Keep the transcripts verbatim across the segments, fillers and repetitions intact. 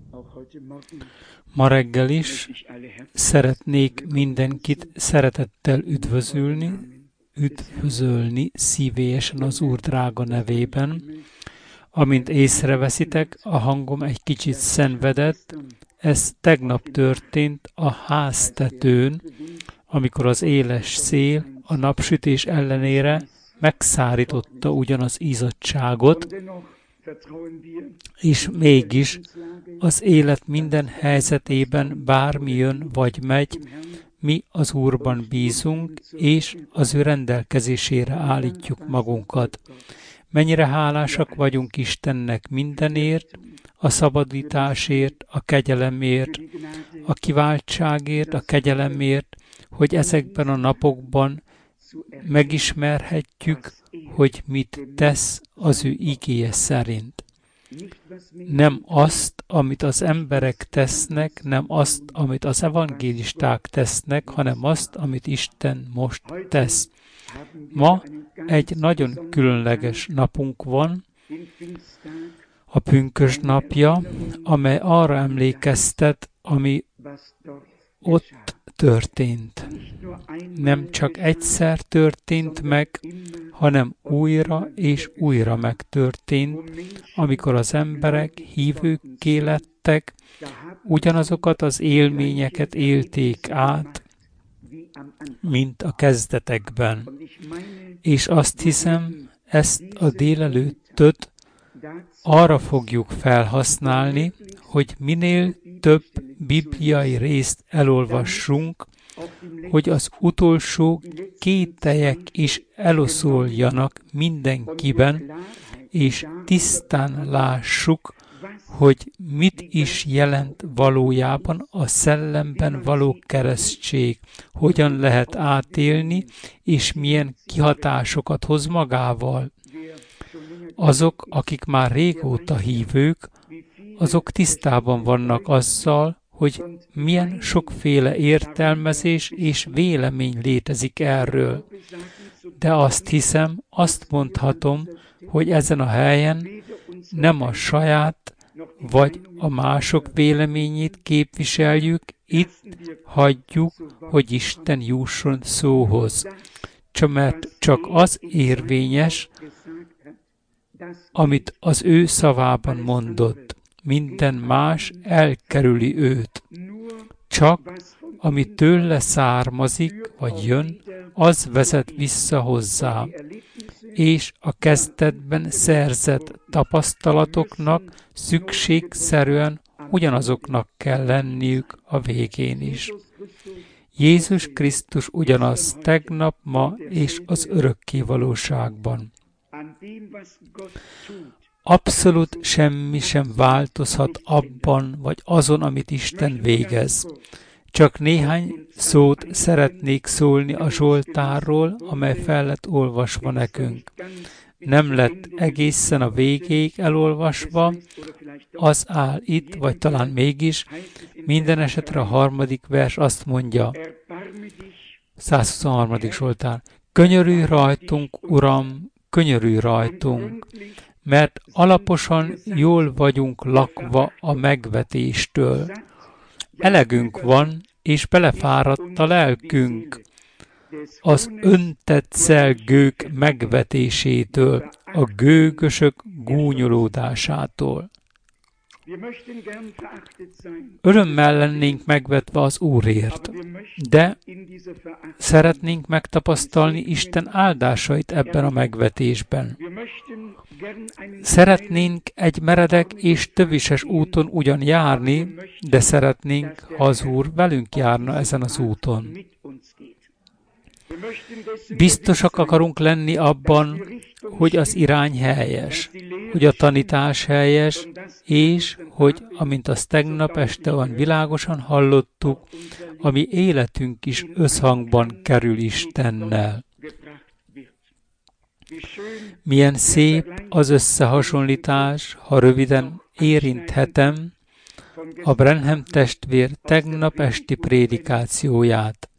Ma reggel is szeretnék mindenkit szeretettel üdvözölni, üdvözölni szívélyesen az Úr drága nevében. Amint észreveszitek, a hangom egy kicsit szenvedett. Ez tegnap történt a háztetőn, amikor az éles szél a napsütés ellenére megszárította ugyan az izzadtságot, és mégis az élet minden helyzetében bármi jön vagy megy, mi az Úrban bízunk, és az ő rendelkezésére állítjuk magunkat. Mennyire hálásak vagyunk Istennek mindenért, a szabadításért, a kegyelemért, a kiváltságért, a kegyelemért, hogy ezekben a napokban megismerhetjük, hogy mit tesz az ő igéje szerint. Nem azt, amit az emberek tesznek, nem azt, amit az evangélisták tesznek, hanem azt, amit Isten most tesz. Ma egy nagyon különleges napunk van, a pünkösd napja, amely arra emlékeztet, ami ott történt. Nem csak egyszer történt meg, hanem újra és újra megtörtént, amikor az emberek hívőkké lettek, ugyanazokat az élményeket élték át, mint a kezdetekben. És azt hiszem, ezt a délelőttöt arra fogjuk felhasználni, hogy minél több bibliai részt elolvassunk, hogy az utolsó kételyek is eloszoljanak mindenkiben, és tisztán lássuk, hogy mit is jelent valójában a szellemben való keresztség, hogyan lehet átélni, és milyen kihatásokat hoz magával. Azok, akik már régóta hívők, azok tisztában vannak azzal, hogy milyen sokféle értelmezés és vélemény létezik erről. De azt hiszem, azt mondhatom, hogy ezen a helyen nem a saját vagy a mások véleményét képviseljük, itt hagyjuk, hogy Isten jusson szóhoz. Csak mert csak az érvényes, amit az ő szavában mondott. Minden más elkerüli őt. Csak ami tőle származik, vagy jön, az vezet vissza hozzá. És a kezdetben szerzett tapasztalatoknak szükségszerűen ugyanazoknak kell lenniük a végén is. Jézus Krisztus ugyanaz tegnap, ma és az örökké valóságban. Abszolút semmi sem változhat abban, vagy azon, amit Isten végez. Csak néhány szót szeretnék szólni a Zsoltárról, amely fel lett olvasva nekünk. Nem lett egészen a végéig elolvasva, az áll itt, vagy talán mégis, minden esetre a harmadik vers azt mondja, százhuszonharmadik Zsoltár, könyörülj rajtunk, Uram, könyörülj rajtunk, mert alaposan jól vagyunk lakva a megvetéstől. Elegünk van, és belefáradt a lelkünk az öntetszel gők megvetésétől, a gőgösök gúnyolódásától. Örömmel lennénk megvetve az Úrért, de szeretnénk megtapasztalni Isten áldásait ebben a megvetésben. Szeretnénk egy meredek és tövises úton ugyan járni, de szeretnénk, ha az Úr velünk járna ezen az úton. Biztosak akarunk lenni abban, hogy az irány helyes, hogy a tanítás helyes, és hogy, amint azt tegnap este olyan világosan hallottuk, a mi életünk is összhangban kerül Istennel. Milyen szép az összehasonlítás, ha röviden érinthetem a Branham testvér tegnap esti prédikációját.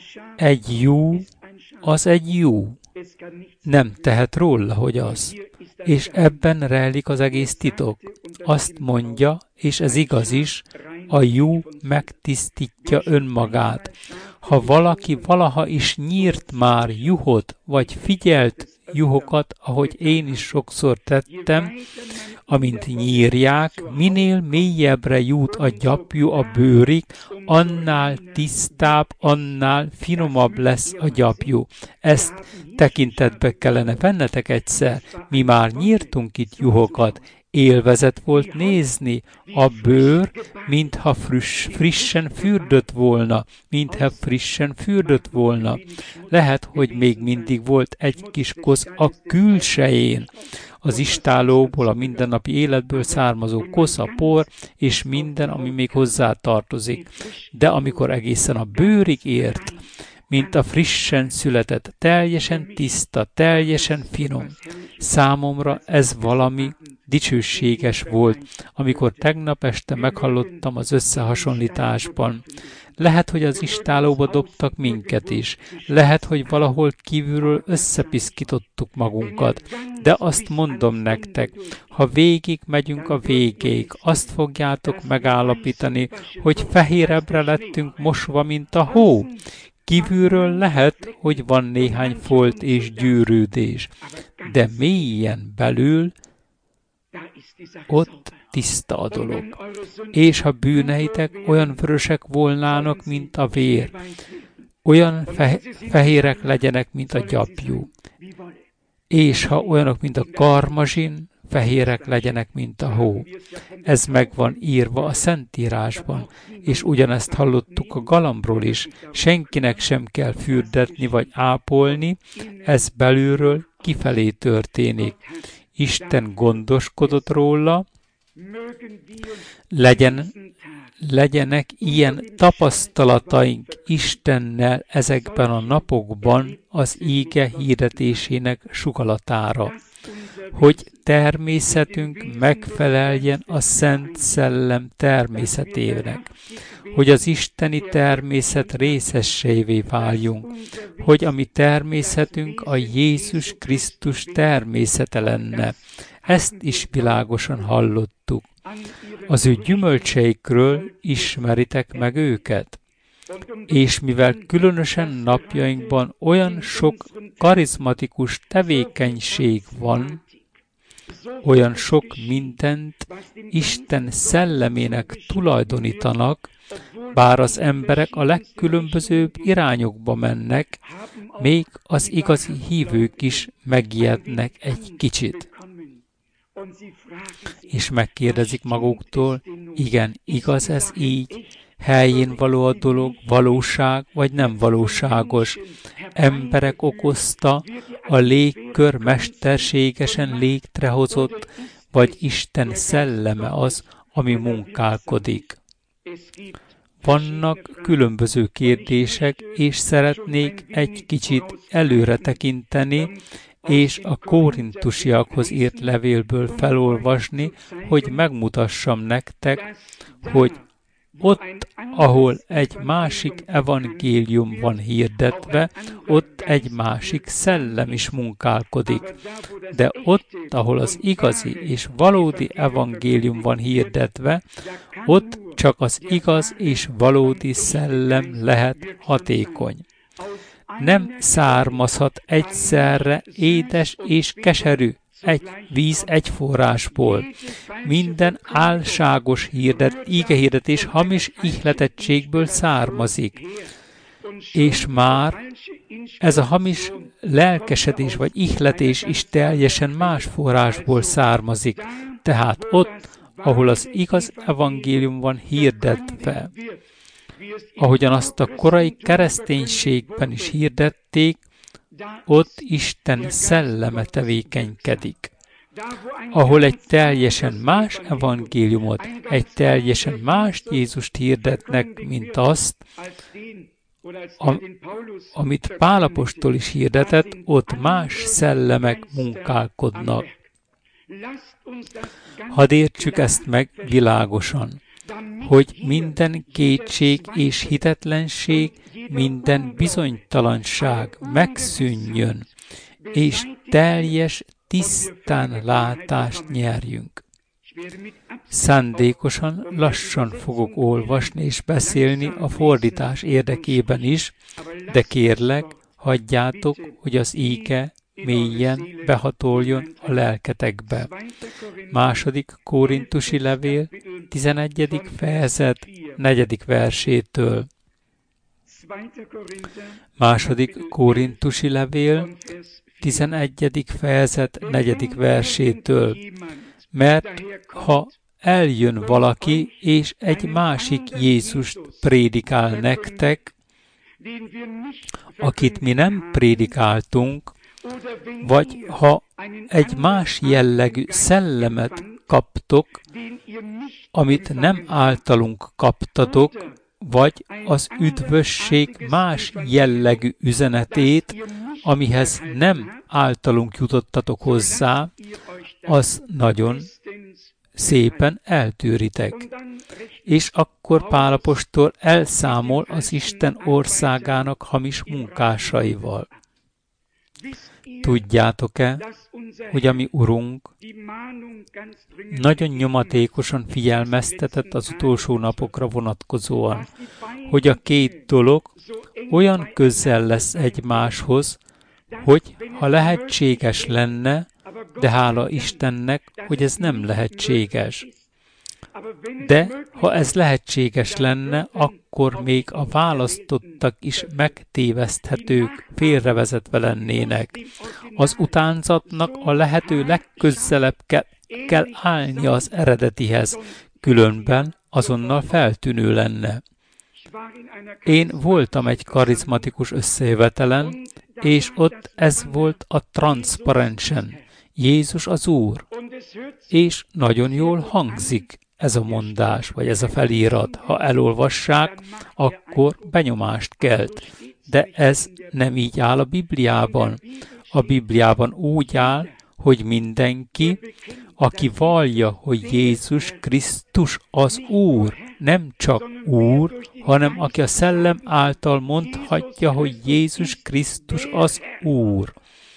Egy jú, az egy jú. Nem tehet róla, hogy az. És ebben rejlik az egész titok. Azt mondja, és ez igaz is, a juh megtisztítja önmagát. Ha valaki valaha is nyírt már juhot, vagy figyelt juhokat, ahogy én is sokszor tettem, amint nyírják, minél mélyebbre jut a gyapjú a bőrig, annál tisztább, annál finomabb lesz a gyapjú. Ezt tekintetbe kellene vennetek egyszer. Mi már nyírtunk itt juhokat, élvezet volt nézni, a bőr, mintha friss, frissen fürdött volna, mintha frissen fürdött volna. Lehet, hogy még mindig volt egy kis kosz a külsején. Az istállóból, a mindennapi életből származó kosz, a por, és minden, ami még hozzá tartozik. De amikor egészen a bőrig ért, mint a frissen született, teljesen tiszta, teljesen finom. Számomra ez valami dicsőséges volt, amikor tegnap este meghallottam az összehasonlításban. Lehet, hogy az istállóba dobtak minket is. Lehet, hogy valahol kívülről összepiszkítottuk magunkat. De azt mondom nektek, ha végig megyünk a végéig, azt fogjátok megállapítani, hogy fehérebbre lettünk mosva, mint a hó. Kívülről lehet, hogy van néhány folt és gyűrődés, de mélyen belül ott tiszta a dolog. És ha bűneitek olyan vörösek volnának, mint a vér, olyan fe- fehérek legyenek, mint a gyapjú. És ha olyanok, mint a karmazsin, fehérek legyenek, mint a hó. Ez meg van írva a Szentírásban, és ugyanezt hallottuk a galambról is. Senkinek sem kell fürdetni vagy ápolni, ez belülről kifelé történik. Isten gondoskodott róla, legyen, legyenek ilyen tapasztalataink Istennel ezekben a napokban az íge hirdetésének sugalatára, hogy természetünk megfeleljen a Szent Szellem természetének, hogy az isteni természet részessévé váljunk, hogy a mi természetünk a Jézus Krisztus természete lenne. Ezt is világosan hallottuk. Az ő gyümölcseikről ismeritek meg őket. És mivel különösen napjainkban olyan sok karizmatikus tevékenység van, olyan sok mindent Isten szellemének tulajdonítanak, bár az emberek a legkülönbözőbb irányokba mennek, még az igazi hívők is megijednek egy kicsit. És megkérdezik maguktól, igen, igaz ez így? Helyén való a dolog, valóság vagy nem valóságos? Emberek okozta, a légkör mesterségesen létrehozott, vagy Isten szelleme az, ami munkálkodik? Vannak különböző kérdések, és szeretnék egy kicsit előre tekinteni, és a korintusiakhoz írt levélből felolvasni, hogy megmutassam nektek, hogy ott, ahol egy másik evangélium van hirdetve, ott egy másik szellem is munkálkodik. De ott, ahol az igazi és valódi evangélium van hirdetve, ott csak az igaz és valódi szellem lehet hatékony. Nem származhat egyszerre édes és keserű, egy víz egy forrásból. Minden álságos hirdet, ígehirdetés hamis ihletettségből származik. És már ez a hamis lelkesedés vagy ihletés is teljesen más forrásból származik. Tehát ott, ahol az igaz evangélium van hirdetve, ahogyan azt a korai kereszténységben is hirdették, ott Isten szelleme tevékenykedik. Ahol egy teljesen más evangéliumot, egy teljesen más Jézust hirdetnek, mint azt, a, amit Pál apostol is hirdetett, ott más szellemek munkálkodnak. Hadd értsük ezt meg világosan, hogy minden kétség és hitetlenség, minden bizonytalanság megszűnjön, és teljes, tisztán látást nyerjünk. Szándékosan lassan fogok olvasni és beszélni a fordítás érdekében is, de kérlek, hagyjátok, hogy az íge mélyen behatoljon a lelketekbe. Második Korintusi levél, tizenegyedik fejezet, negyedik versétől. Második Korintusi levél, tizenegyedik fejezet, negyedik versétől. Mert ha eljön valaki, és egy másik Jézust prédikál nektek, akit mi nem prédikáltunk, vagy ha egy más jellegű szellemet kaptok, amit nem általunk kaptatok, vagy az üdvösség más jellegű üzenetét, amihez nem általunk jutottatok hozzá, az nagyon szépen eltűritek. És akkor Pál apostol elszámol az Isten országának hamis munkásaival. Tudjátok-e, hogy a mi Urunk nagyon nyomatékosan figyelmeztetett az utolsó napokra vonatkozóan, hogy a két dolog olyan közel lesz egymáshoz, hogy ha lehetséges lenne, de hála Istennek, hogy ez nem lehetséges. De ha ez lehetséges lenne, akkor még a választottak is megtéveszthetők, félrevezetve lennének. Az utánzatnak a lehető legközelebb ke- kell állnia az eredetihez, különben azonnal feltűnő lenne. Én voltam egy karizmatikus összejövetelen, és ott ez volt a transzparensen. Jézus az Úr. És nagyon jól hangzik ez a mondás, vagy ez a felirat. Ha elolvassák, akkor benyomást kelt. De ez nem így áll a Bibliában. A Bibliában úgy áll, hogy mindenki, aki vallja, hogy Jézus Krisztus az Úr, nem csak Úr, hanem aki a Szellem által mondhatja, hogy Jézus Krisztus az Úr.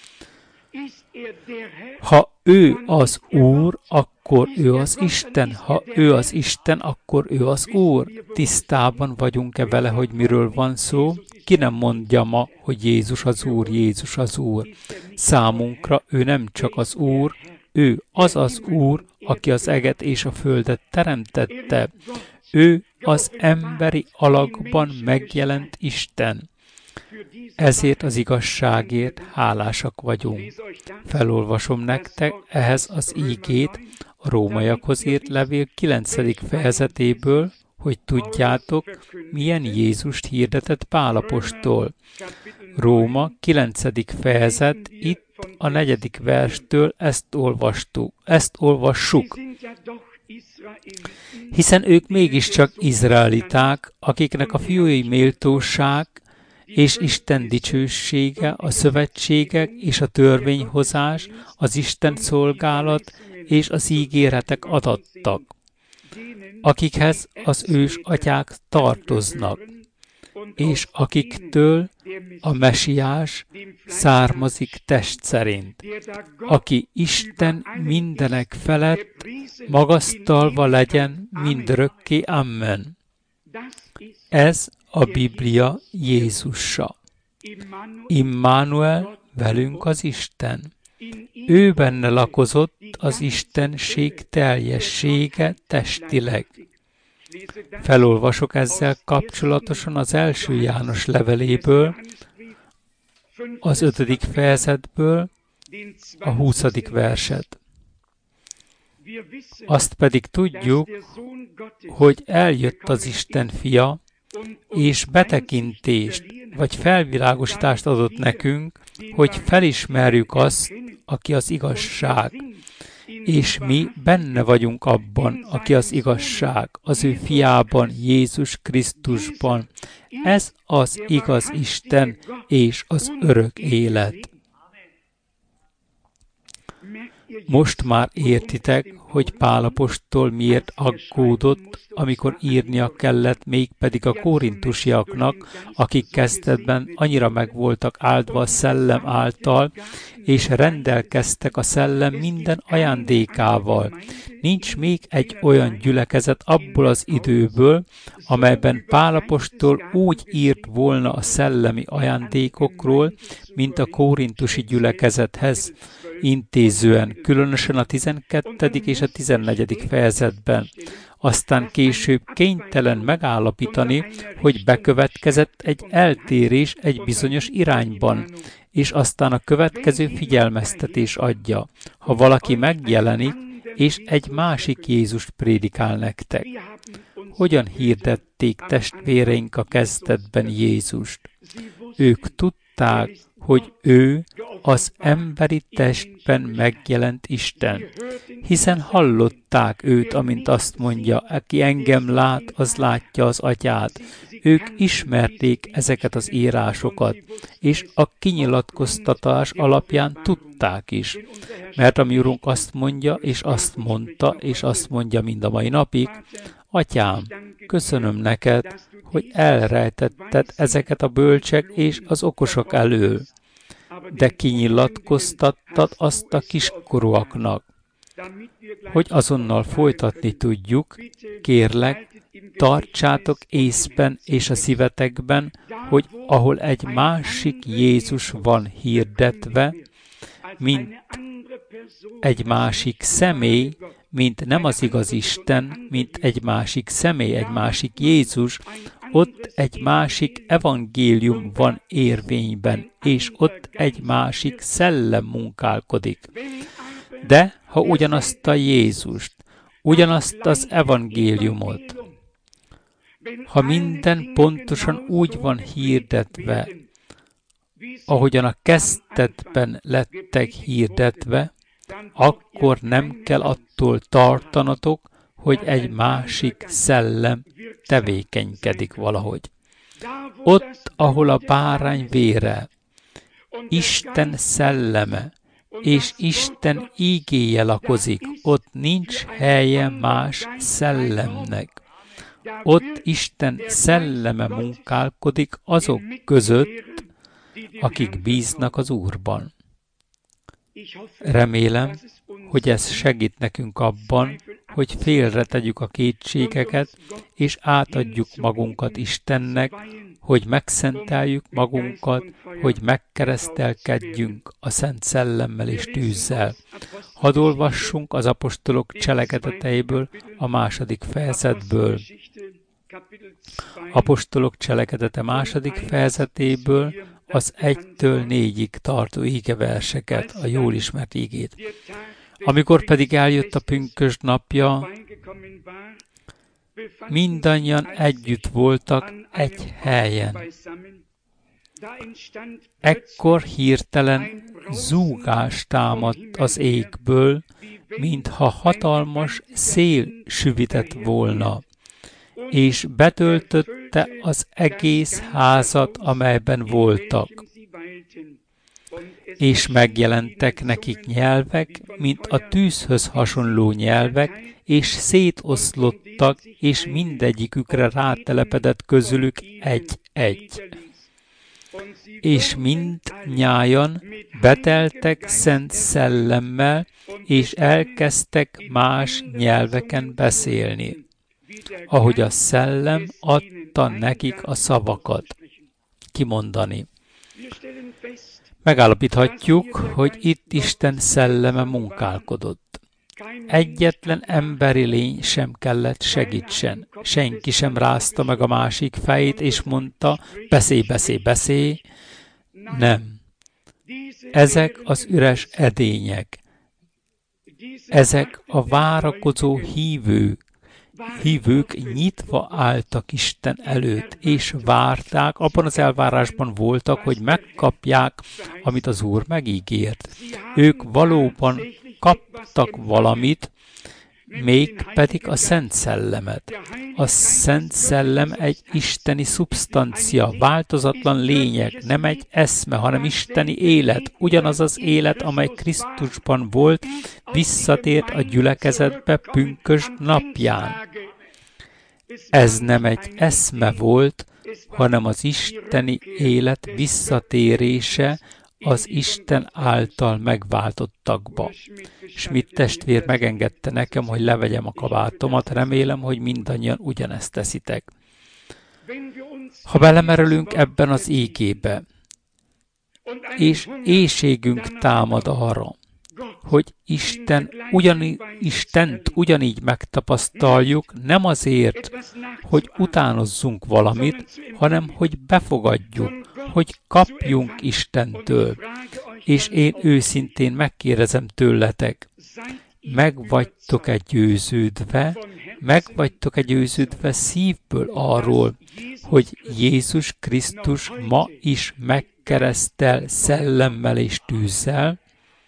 Ha ő az Úr, akkor ő az Isten. Ha ő az Isten, akkor ő az Úr. Tisztában vagyunk-e vele, hogy miről van szó? Ki nem mondja ma, hogy Jézus az Úr, Jézus az Úr. Számunkra ő nem csak az Úr, ő az az Úr, aki az eget és a földet teremtette. Ő az emberi alakban megjelent Isten. Ezért az igazságért hálásak vagyunk. Felolvasom nektek ehhez az ígét a Rómaiakhoz írt levél kilencedik fejezetéből, hogy tudjátok, milyen Jézust hirdetett Pál apostol. Róma kilencedik fejezet, itt a negyedik verstől ezt olvastuk, ezt olvassuk. Hiszen ők mégiscsak izraeliták, akiknek a fiúi méltóság és Isten dicsősége, a szövetségek és a törvényhozás, az Isten szolgálat és az ígéretek adattak, akikhez az ős atyák tartoznak, és akiktől a Mesiás származik test szerint, aki Isten mindenek felett magasztalva legyen mindörökké. Amen. Ez a Biblia Jézusa. Immanuel, velünk az Isten. Ő benne lakozott az Istenség teljessége testileg. Felolvasok ezzel kapcsolatosan az első János leveléből, az ötödik fejezetből a huszadik verset. Azt pedig tudjuk, hogy eljött az Isten fia, és betekintést, vagy felvilágosítást adott nekünk, hogy felismerjük azt, aki az igazság, és mi benne vagyunk abban, aki az igazság, az ő fiában, Jézus Krisztusban. Ez az igaz Isten és az örök élet. Most már értitek, hogy hogy Pál apostol miért aggódott, amikor írnia kellett, mégpedig a korintusiaknak, akik kezdetben annyira meg voltak áldva a szellem által, és rendelkeztek a szellem minden ajándékával. Nincs még egy olyan gyülekezet abból az időből, amelyben Pál apostol úgy írt volna a szellemi ajándékokról, mint a korintusi gyülekezethez intézően, különösen a tizenkettedik és a tizennegyedik fejezetben. Aztán később kénytelen megállapítani, hogy bekövetkezett egy eltérés egy bizonyos irányban, és aztán a következő figyelmeztetés adja. Ha valaki megjelenik, és egy másik Jézust prédikál nektek. Hogyan hirdették testvéreink a kezdetben Jézust? Ők tudták, hogy ő az emberi testben megjelent Isten, hiszen hallották őt, amint azt mondja, aki engem lát, az látja az atyát. Ők ismerték ezeket az írásokat, és a kinyilatkoztatás alapján tudták is. Mert a mi Urunk azt mondja, és azt mondta, és azt mondja mind a mai napig, Atyám, köszönöm neked, hogy elrejtetted ezeket a bölcsek és az okosok elől, de kinyilatkoztattad azt a kiskorúaknak. Hogy azonnal folytatni tudjuk, kérlek, tartsátok észben és a szívetekben, hogy ahol egy másik Jézus van hirdetve, mint egy másik személy, mint nem az igaz Isten, mint egy másik személy, egy másik Jézus, ott egy másik evangélium van érvényben, és ott egy másik szellem munkálkodik. De ha ugyanazt a Jézust, ugyanazt az evangéliumot, ha minden pontosan úgy van hirdetve, ahogyan a kezdetben lettek hirdetve, akkor nem kell attól tartanatok, hogy egy másik szellem tevékenykedik valahogy. Ott, ahol a bárány vére, Isten szelleme és Isten ígéje lakozik, ott nincs helye más szellemnek. Ott Isten szelleme munkálkodik azok között, akik bíznak az Úrban. Remélem, hogy ez segít nekünk abban, hogy félretegyük a kétségeket, és átadjuk magunkat Istennek, hogy megszenteljük magunkat, hogy megkeresztelkedjünk a Szent Szellemmel és tűzzel. Hadd olvassunk az apostolok cselekedeteiből, a második fejezetből. Apostolok cselekedete második fejezetéből, az egytől négyig tartó ígeverseket, a jól ismert ígét. Amikor pedig eljött a pünkösd napja, mindannyian együtt voltak egy helyen. Ekkor hirtelen zúgás támadt az égből, mintha hatalmas szél süvitett volna, és betöltötte az egész házat, amelyben voltak. És megjelentek nekik nyelvek, mint a tűzhöz hasonló nyelvek, és szétoszlottak, és mindegyikükre rátelepedett közülük egy-egy. És mindnyájan beteltek szent szellemmel, és elkezdtek más nyelveken beszélni, ahogy a szellem adta nekik a szavakat kimondani. Megállapíthatjuk, hogy itt Isten szelleme munkálkodott. Egyetlen emberi lény sem kellett segítsen. Senki sem rázta meg a másik fejét, és mondta, beszélj, beszélj, beszélj. Nem. Ezek az üres edények. Ezek a várakozó hívők. Hívők nyitva álltak Isten előtt, és várták, abban az elvárásban voltak, hogy megkapják, amit az Úr megígért. Ők valóban kaptak valamit, még pedig a Szent Szellemet. A Szent Szellem egy isteni szubstancia, változatlan lényeg, nem egy eszme, hanem isteni élet. Ugyanaz az élet, amely Krisztusban volt, visszatért a gyülekezetbe pünkösd napján. Ez nem egy eszme volt, hanem az isteni élet visszatérése az Isten által megváltottakba. Schmidt testvér megengedte nekem, hogy levegyem a kabátomat, remélem, hogy mindannyian ugyanezt teszitek. Ha belemerülünk ebben az ígébe, és éhségünk támad arra, hogy Isten ugyaní, Istent ugyanígy megtapasztaljuk, nem azért, hogy utánozzunk valamit, hanem hogy befogadjuk, hogy kapjunk Istentől. És én őszintén megkérdezem tőletek, meg vagytok-e győződve, meg vagytok-e győződve szívből arról, hogy Jézus Krisztus ma is megkeresztel szellemmel és tűzzel?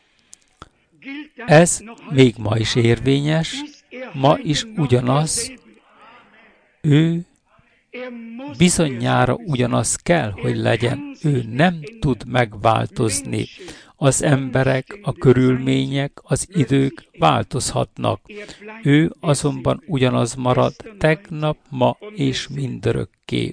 Ez még ma is érvényes, ma is ugyanaz, ő bizonyára ugyanaz kell, hogy legyen. Ő nem tud megváltozni. Az emberek, a körülmények, az idők változhatnak. Ő azonban ugyanaz marad tegnap, ma és mindörökké.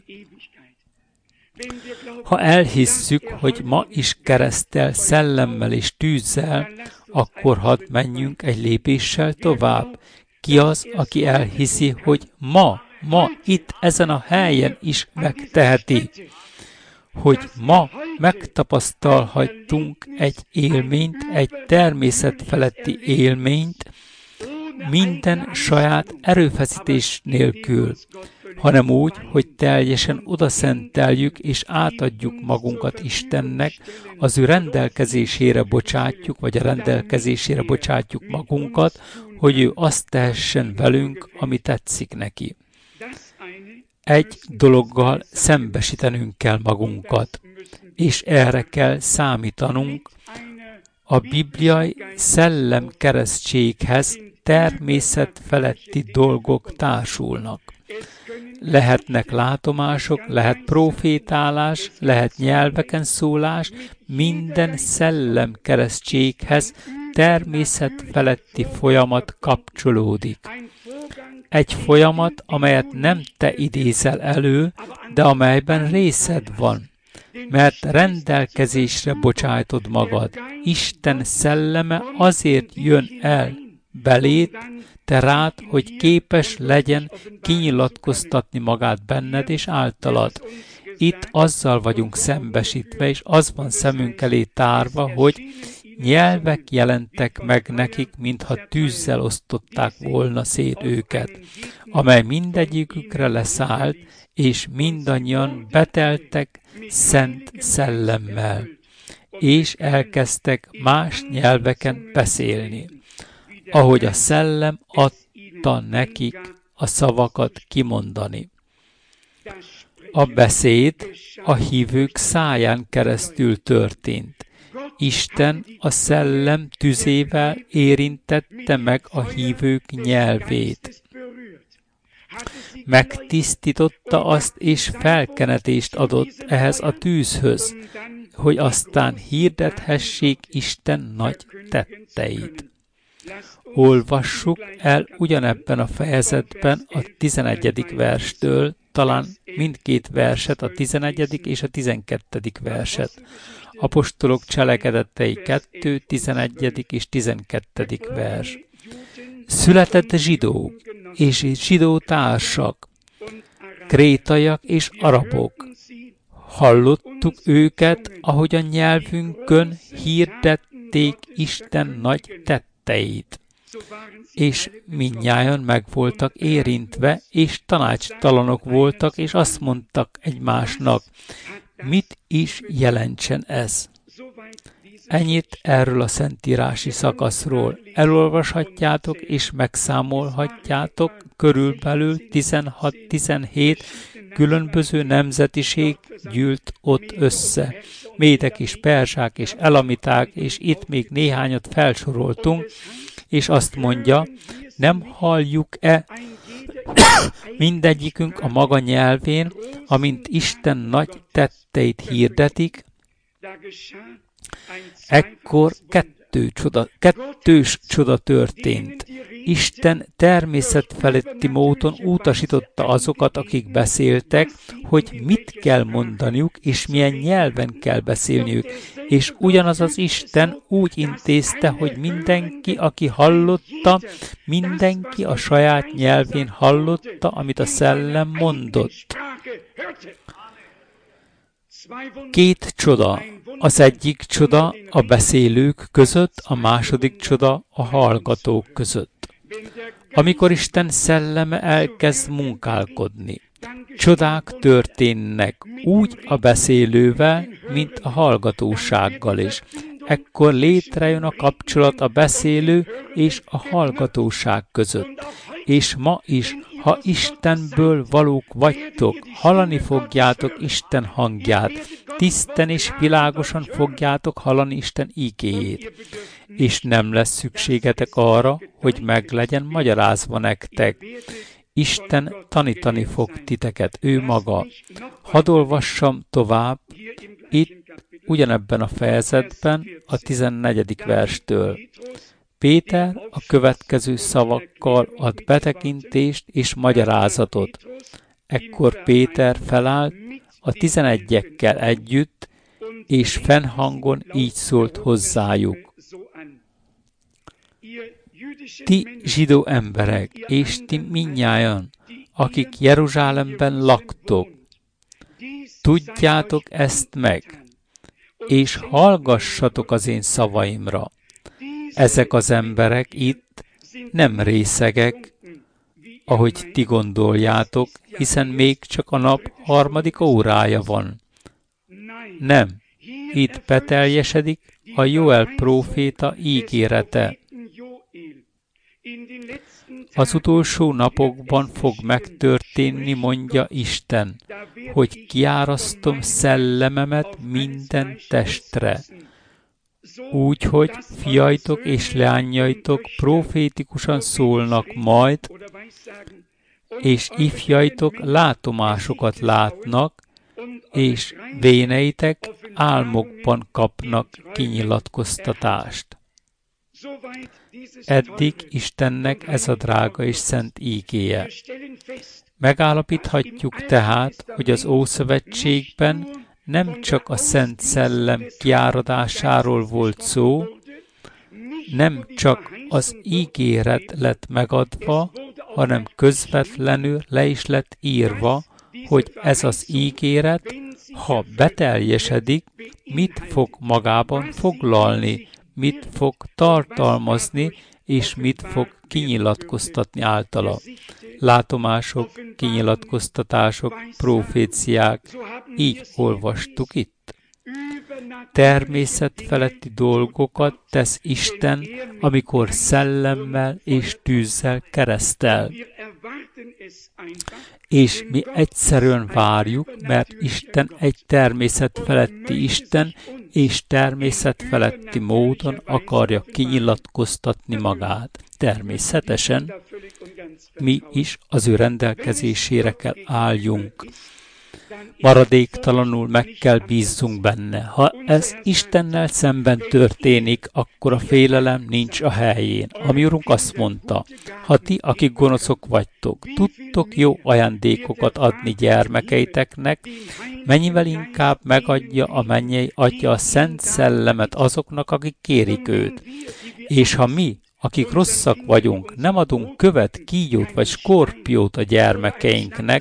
Ha elhisszük, hogy ma is keresztel szellemmel és tűzzel, akkor hadd menjünk egy lépéssel tovább. Ki az, aki elhiszi, hogy ma, ma itt ezen a helyen is megteheti, hogy ma megtapasztalhattunk egy élményt, egy természetfeletti élményt, minden saját erőfeszítés nélkül, hanem úgy, hogy teljesen odaszenteljük és átadjuk magunkat Istennek, az ő rendelkezésére bocsátjuk, vagy a rendelkezésére bocsátjuk magunkat, hogy ő azt tehessen velünk, ami tetszik neki. Egy dologgal szembesítenünk kell magunkat, és erre kell számítanunk. A bibliai szellemkeresztséghez természetfeletti dolgok társulnak. Lehetnek látomások, lehet profétálás, lehet nyelveken szólás, minden szellemkeresztséghez természetfeletti folyamat kapcsolódik. Egy folyamat, amelyet nem te idézel elő, de amelyben részed van, mert rendelkezésre bocsájtod magad. Isten szelleme azért jön el beléd, te rád, hogy képes legyen kinyilatkoztatni magát benned és általad. Itt azzal vagyunk szembesítve, és az van szemünk elé tárva, hogy nyelvek jelentek meg nekik, mintha tűzzel osztották volna szét őket, amely mindegyikükre leszállt, és mindannyian beteltek szent szellemmel, és elkezdtek más nyelveken beszélni, ahogy a szellem adta nekik a szavakat kimondani. A beszéd a hívők száján keresztül történt. Isten a szellem tüzével érintette meg a hívők nyelvét. Megtisztította azt, és felkenetést adott ehhez a tűzhöz, hogy aztán hirdethessék Isten nagy tetteit. Olvassuk el ugyanebben a fejezetben a tizenegyedik verstől, talán mindkét verset, a tizenegyedik és a tizenkettedik verset. Apostolok cselekedetei kettő, tizenegyedik és tizenkettedik vers. Született zsidók és zsidó társak, krétaiak és arabok. Hallottuk őket, ahogy a nyelvünkön hirdették Isten nagy tetteit. És mindnyájan meg voltak érintve, és tanácstalanok voltak, és azt mondtak egymásnak, mit is jelentsen ez. Ennyit erről a szentírási szakaszról. Elolvashatjátok és megszámolhatjátok, körülbelül tizenhat-tizenhét különböző nemzetiség gyűlt ott össze. Médek és perzsák és elamiták, és itt még néhányat felsoroltunk, és azt mondja, nem halljuk-e mindegyikünk a maga nyelvén, amint Isten nagy tetteit hirdetik, ekkor kettő csoda, kettős csoda történt. Isten természetfeletti módon utasította azokat, akik beszéltek, hogy mit kell mondaniuk, és milyen nyelven kell beszélniük. És ugyanaz az Isten úgy intézte, hogy mindenki, aki hallotta, mindenki a saját nyelvén hallotta, amit a Szellem mondott. Két csoda. Az egyik csoda a beszélők között, a második csoda a hallgatók között. Amikor Isten szelleme elkezd munkálkodni, csodák történnek úgy a beszélővel, mint a hallgatósággal is. Ekkor létrejön a kapcsolat a beszélő és a hallgatóság között. És ma is, ha Istenből valók vagytok, hallani fogjátok Isten hangját, tiszten és világosan fogjátok hallani Isten ígéjét. És nem lesz szükségetek arra, hogy meg legyen magyarázva nektek. Isten tanítani fog titeket, ő maga. Hadd olvassam tovább, itt ugyanebben a fejezetben, a tizennegyedik verstől. Péter a következő szavakkal ad betekintést és magyarázatot. Ekkor Péter felállt a tizenegyekkel együtt, és fennhangon így szólt hozzájuk. Ti zsidó emberek, és ti mindnyájan, akik Jeruzsálemben laktok, tudjátok ezt meg, és hallgassatok az én szavaimra. Ezek az emberek itt nem részegek, ahogy ti gondoljátok, hiszen még csak a nap harmadik órája van. Nem, itt beteljesedik a Joel próféta ígérete. Az utolsó napokban fog megtörténni, mondja Isten, hogy kiárasztom szellememet minden testre. Úgyhogy fiaitok és leányaitok profétikusan szólnak majd, és ifjaitok látomásokat látnak, és véneitek álmokban kapnak kinyilatkoztatást. Eddig Istennek ez a drága és szent ígéje. Megállapíthatjuk tehát, hogy az Ószövetségben nem csak a Szent Szellem kiáradásáról volt szó, nem csak az ígéret lett megadva, hanem közvetlenül le is lett írva, hogy ez az ígéret, ha beteljesedik, mit fog magában foglalni, mit fog tartalmazni, és mit fog kinyilatkoztatni általa. Látomások, kinyilatkoztatások, proféciák, így olvastuk itt. Természetfeletti dolgokat tesz Isten, amikor szellemmel és tűzzel keresztel. És mi egyszerűen várjuk, mert Isten egy természetfeletti Isten, és természetfeletti módon akarja kinyilatkoztatni magát. Természetesen mi is az ő rendelkezésére kell álljunk. Maradéktalanul meg kell bízzunk benne. Ha ez Istennel szemben történik, akkor a félelem nincs a helyén. Ami Urunk azt mondta, ha ti, akik gonoszok vagytok, tudtok jó ajándékokat adni gyermekeiteknek, mennyivel inkább megadja a mennyei Atya a Szent Szellemet azoknak, akik kérik őt. És ha mi, akik rosszak vagyunk, nem adunk követ, kígyót vagy skorpiót a gyermekeinknek,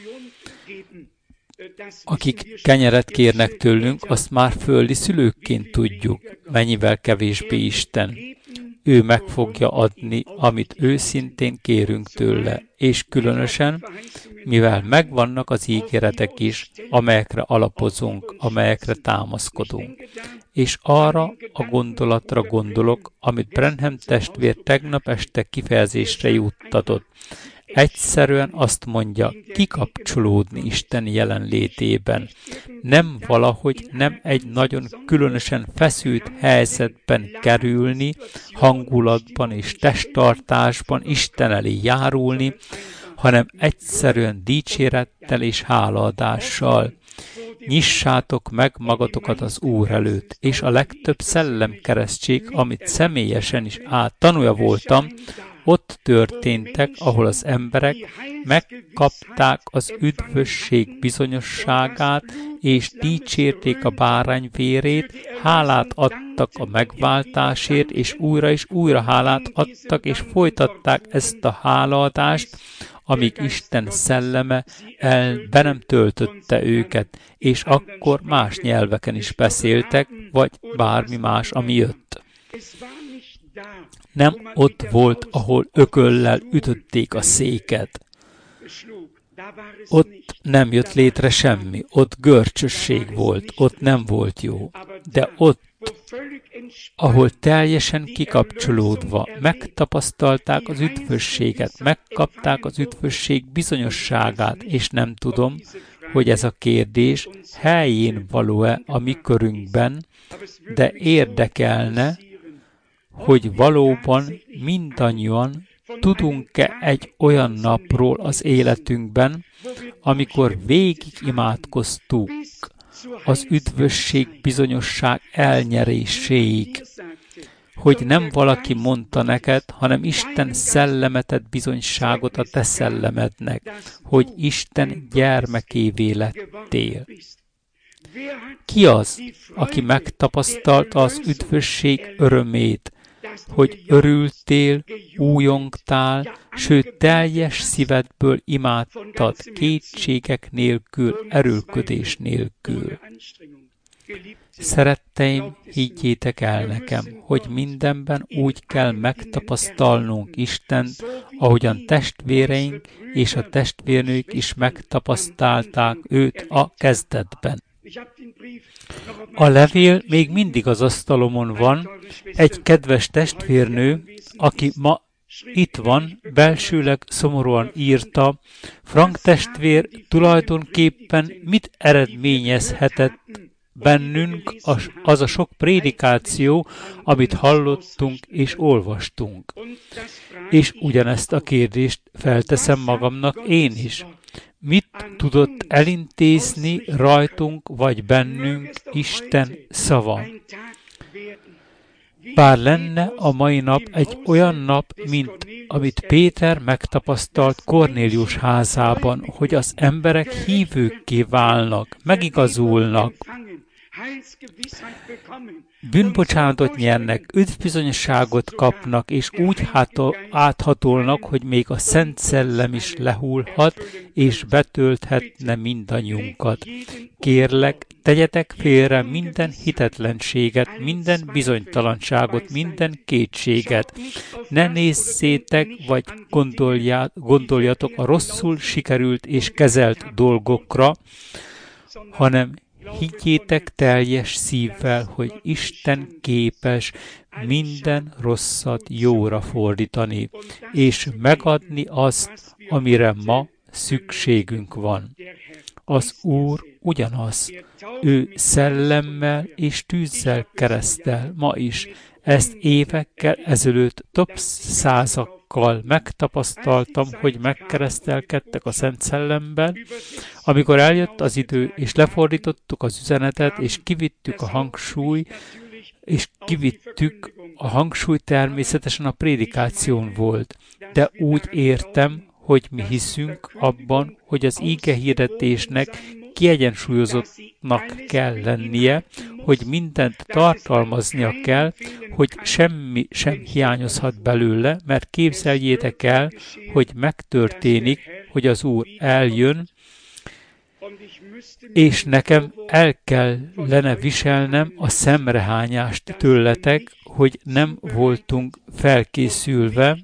akik kenyeret kérnek tőlünk, azt már földi szülőkként tudjuk, mennyivel kevésbé Isten. Ő meg fogja adni, amit őszintén kérünk tőle, és különösen, mivel megvannak az ígéretek is, amelyekre alapozunk, amelyekre támaszkodunk. És arra a gondolatra gondolok, amit Branham testvér tegnap este kifejezésre juttatott. Egyszerűen azt mondja, kikapcsolódni Isten jelenlétében. Nem valahogy, nem egy nagyon különösen feszült helyzetben kerülni, hangulatban és testtartásban Isten elé járulni, hanem egyszerűen dicsérettel és hálaadással. Nyissátok meg magatokat az Úr előtt, és a legtöbb szellemkeresztség, amit személyesen is át tanulja voltam, ott történtek, ahol az emberek megkapták az üdvösség bizonyosságát, és dicsérték a bárány vérét, hálát adtak a megváltásért, és újra és újra hálát adtak, és folytatták ezt a hálaadást, amíg Isten szelleme el be nem töltötte őket, és akkor más nyelveken is beszéltek, vagy bármi más, ami jött. Nem ott volt, ahol ököllel ütötték a széket. Ott nem jött létre semmi, ott görcsösség volt, ott nem volt jó. De ott, ahol teljesen kikapcsolódva megtapasztalták az üdvösséget, megkapták az üdvösség bizonyosságát, és nem tudom, hogy ez a kérdés helyén való-e a mi körünkben, de érdekelne, hogy valóban mindannyian tudunk-e egy olyan napról az életünkben, amikor végig imádkoztuk az üdvösség bizonyosság elnyeréséig, hogy nem valaki mondta neked, hanem Isten szellemetett bizonyságot a te szellemednek, hogy Isten gyermekévé lettél. Ki az, aki megtapasztalta az üdvösség örömét, hogy örültél, újongtál, sőt teljes szívedből imádtad, kétségek nélkül, erőlködés nélkül. Szeretteim, higgyétek el nekem, hogy mindenben úgy kell megtapasztalnunk Istent, ahogyan testvéreink és a testvérnők is megtapasztalták őt a kezdetben. A levél még mindig az asztalomon van, egy kedves testvérnő, aki ma itt van, belsőleg szomorúan írta, Frank testvér tulajdonképpen mit eredményezhetett bennünk az a sok prédikáció, amit hallottunk és olvastunk. És ugyanezt a kérdést felteszem magamnak én is. Mit tudott elintézni rajtunk vagy bennünk Isten szava? Bár lenne a mai nap egy olyan nap, mint amit Péter megtapasztalt Kornélius házában, hogy az emberek hívőkké válnak, megigazulnak, bűnbocsánatot nyernek, üdvbizonyosságot kapnak, és úgy áthatolnak, hogy még a Szent Szellem is lehullhat, és betölthetne mindannyiunkat. Kérlek, tegyetek félre minden hitetlenséget, minden bizonytalanságot, minden kétséget. Ne nézzétek, vagy gondoljatok a rosszul sikerült és kezelt dolgokra, hanem higgyétek teljes szívvel, hogy Isten képes minden rosszat jóra fordítani, és megadni azt, amire ma szükségünk van. Az Úr ugyanaz, ő szellemmel és tűzzel keresztel ma is. Ezt évekkel ezelőtt több százakkal megtapasztaltam, hogy megkeresztelkedtek a Szent Szellemben, amikor eljött az idő, és lefordítottuk az üzenetet, és kivittük a hangsúly, és kivittük a hangsúly természetesen a prédikáción volt. De úgy értem, hogy mi hiszünk abban, hogy az ígehirdetésnek kiegyensúlyozottnak kell lennie, hogy mindent tartalmaznia kell, hogy semmi sem hiányozhat belőle, mert képzeljétek el, hogy megtörténik, hogy az Úr eljön, és nekem el kellene viselnem a szemrehányást tőletek, hogy nem voltunk felkészülve,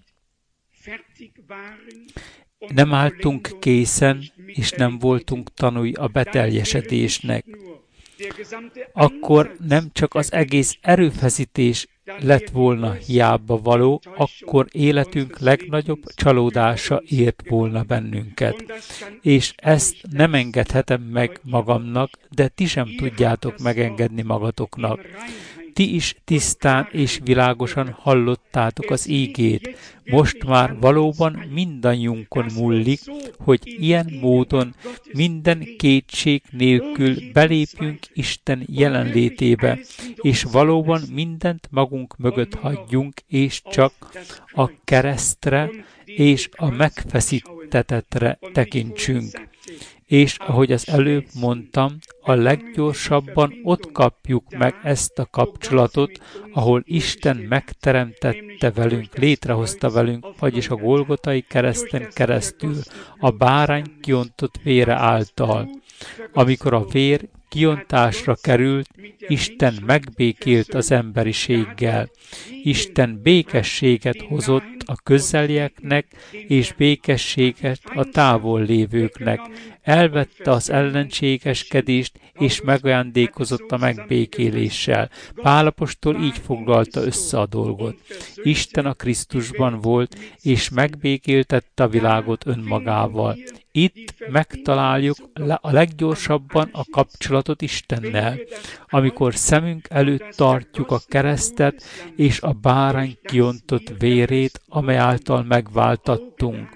nem álltunk készen, és nem voltunk tanúi a beteljesedésnek. Akkor nem csak az egész erőfeszítés lett volna hiába való, akkor életünk legnagyobb csalódása ért volna bennünket. És ezt nem engedhetem meg magamnak, de ti sem tudjátok megengedni magatoknak. Ti is tisztán és világosan hallottátok az ígét. Most már valóban mindannyiunkon múlik, hogy ilyen módon minden kétség nélkül belépjünk Isten jelenlétébe, és valóban mindent magunk mögött hagyjunk, és csak a keresztre és a megfeszítetetre tekintsünk. És ahogy az előbb mondtam, a leggyorsabban ott kapjuk meg ezt a kapcsolatot, ahol Isten megteremtette velünk, létrehozta velünk, vagyis a Golgotai kereszten keresztül, a bárány kiontott vére által. Amikor a vér kiontásra került, Isten megbékélt az emberiséggel. Isten békességet hozott a közelieknek, és békességet a távol lévőknek. Elvette az ellenségeskedést, és megajándékozott a megbékéléssel. Pál apostol így foglalta össze a dolgot. Isten a Krisztusban volt, és megbékéltette a világot önmagával. Itt megtaláljuk a leggyorsabban a kapcsolatot Istennel, amikor szemünk előtt tartjuk a keresztet és a bárány kiontott vérét, amely által megváltattunk.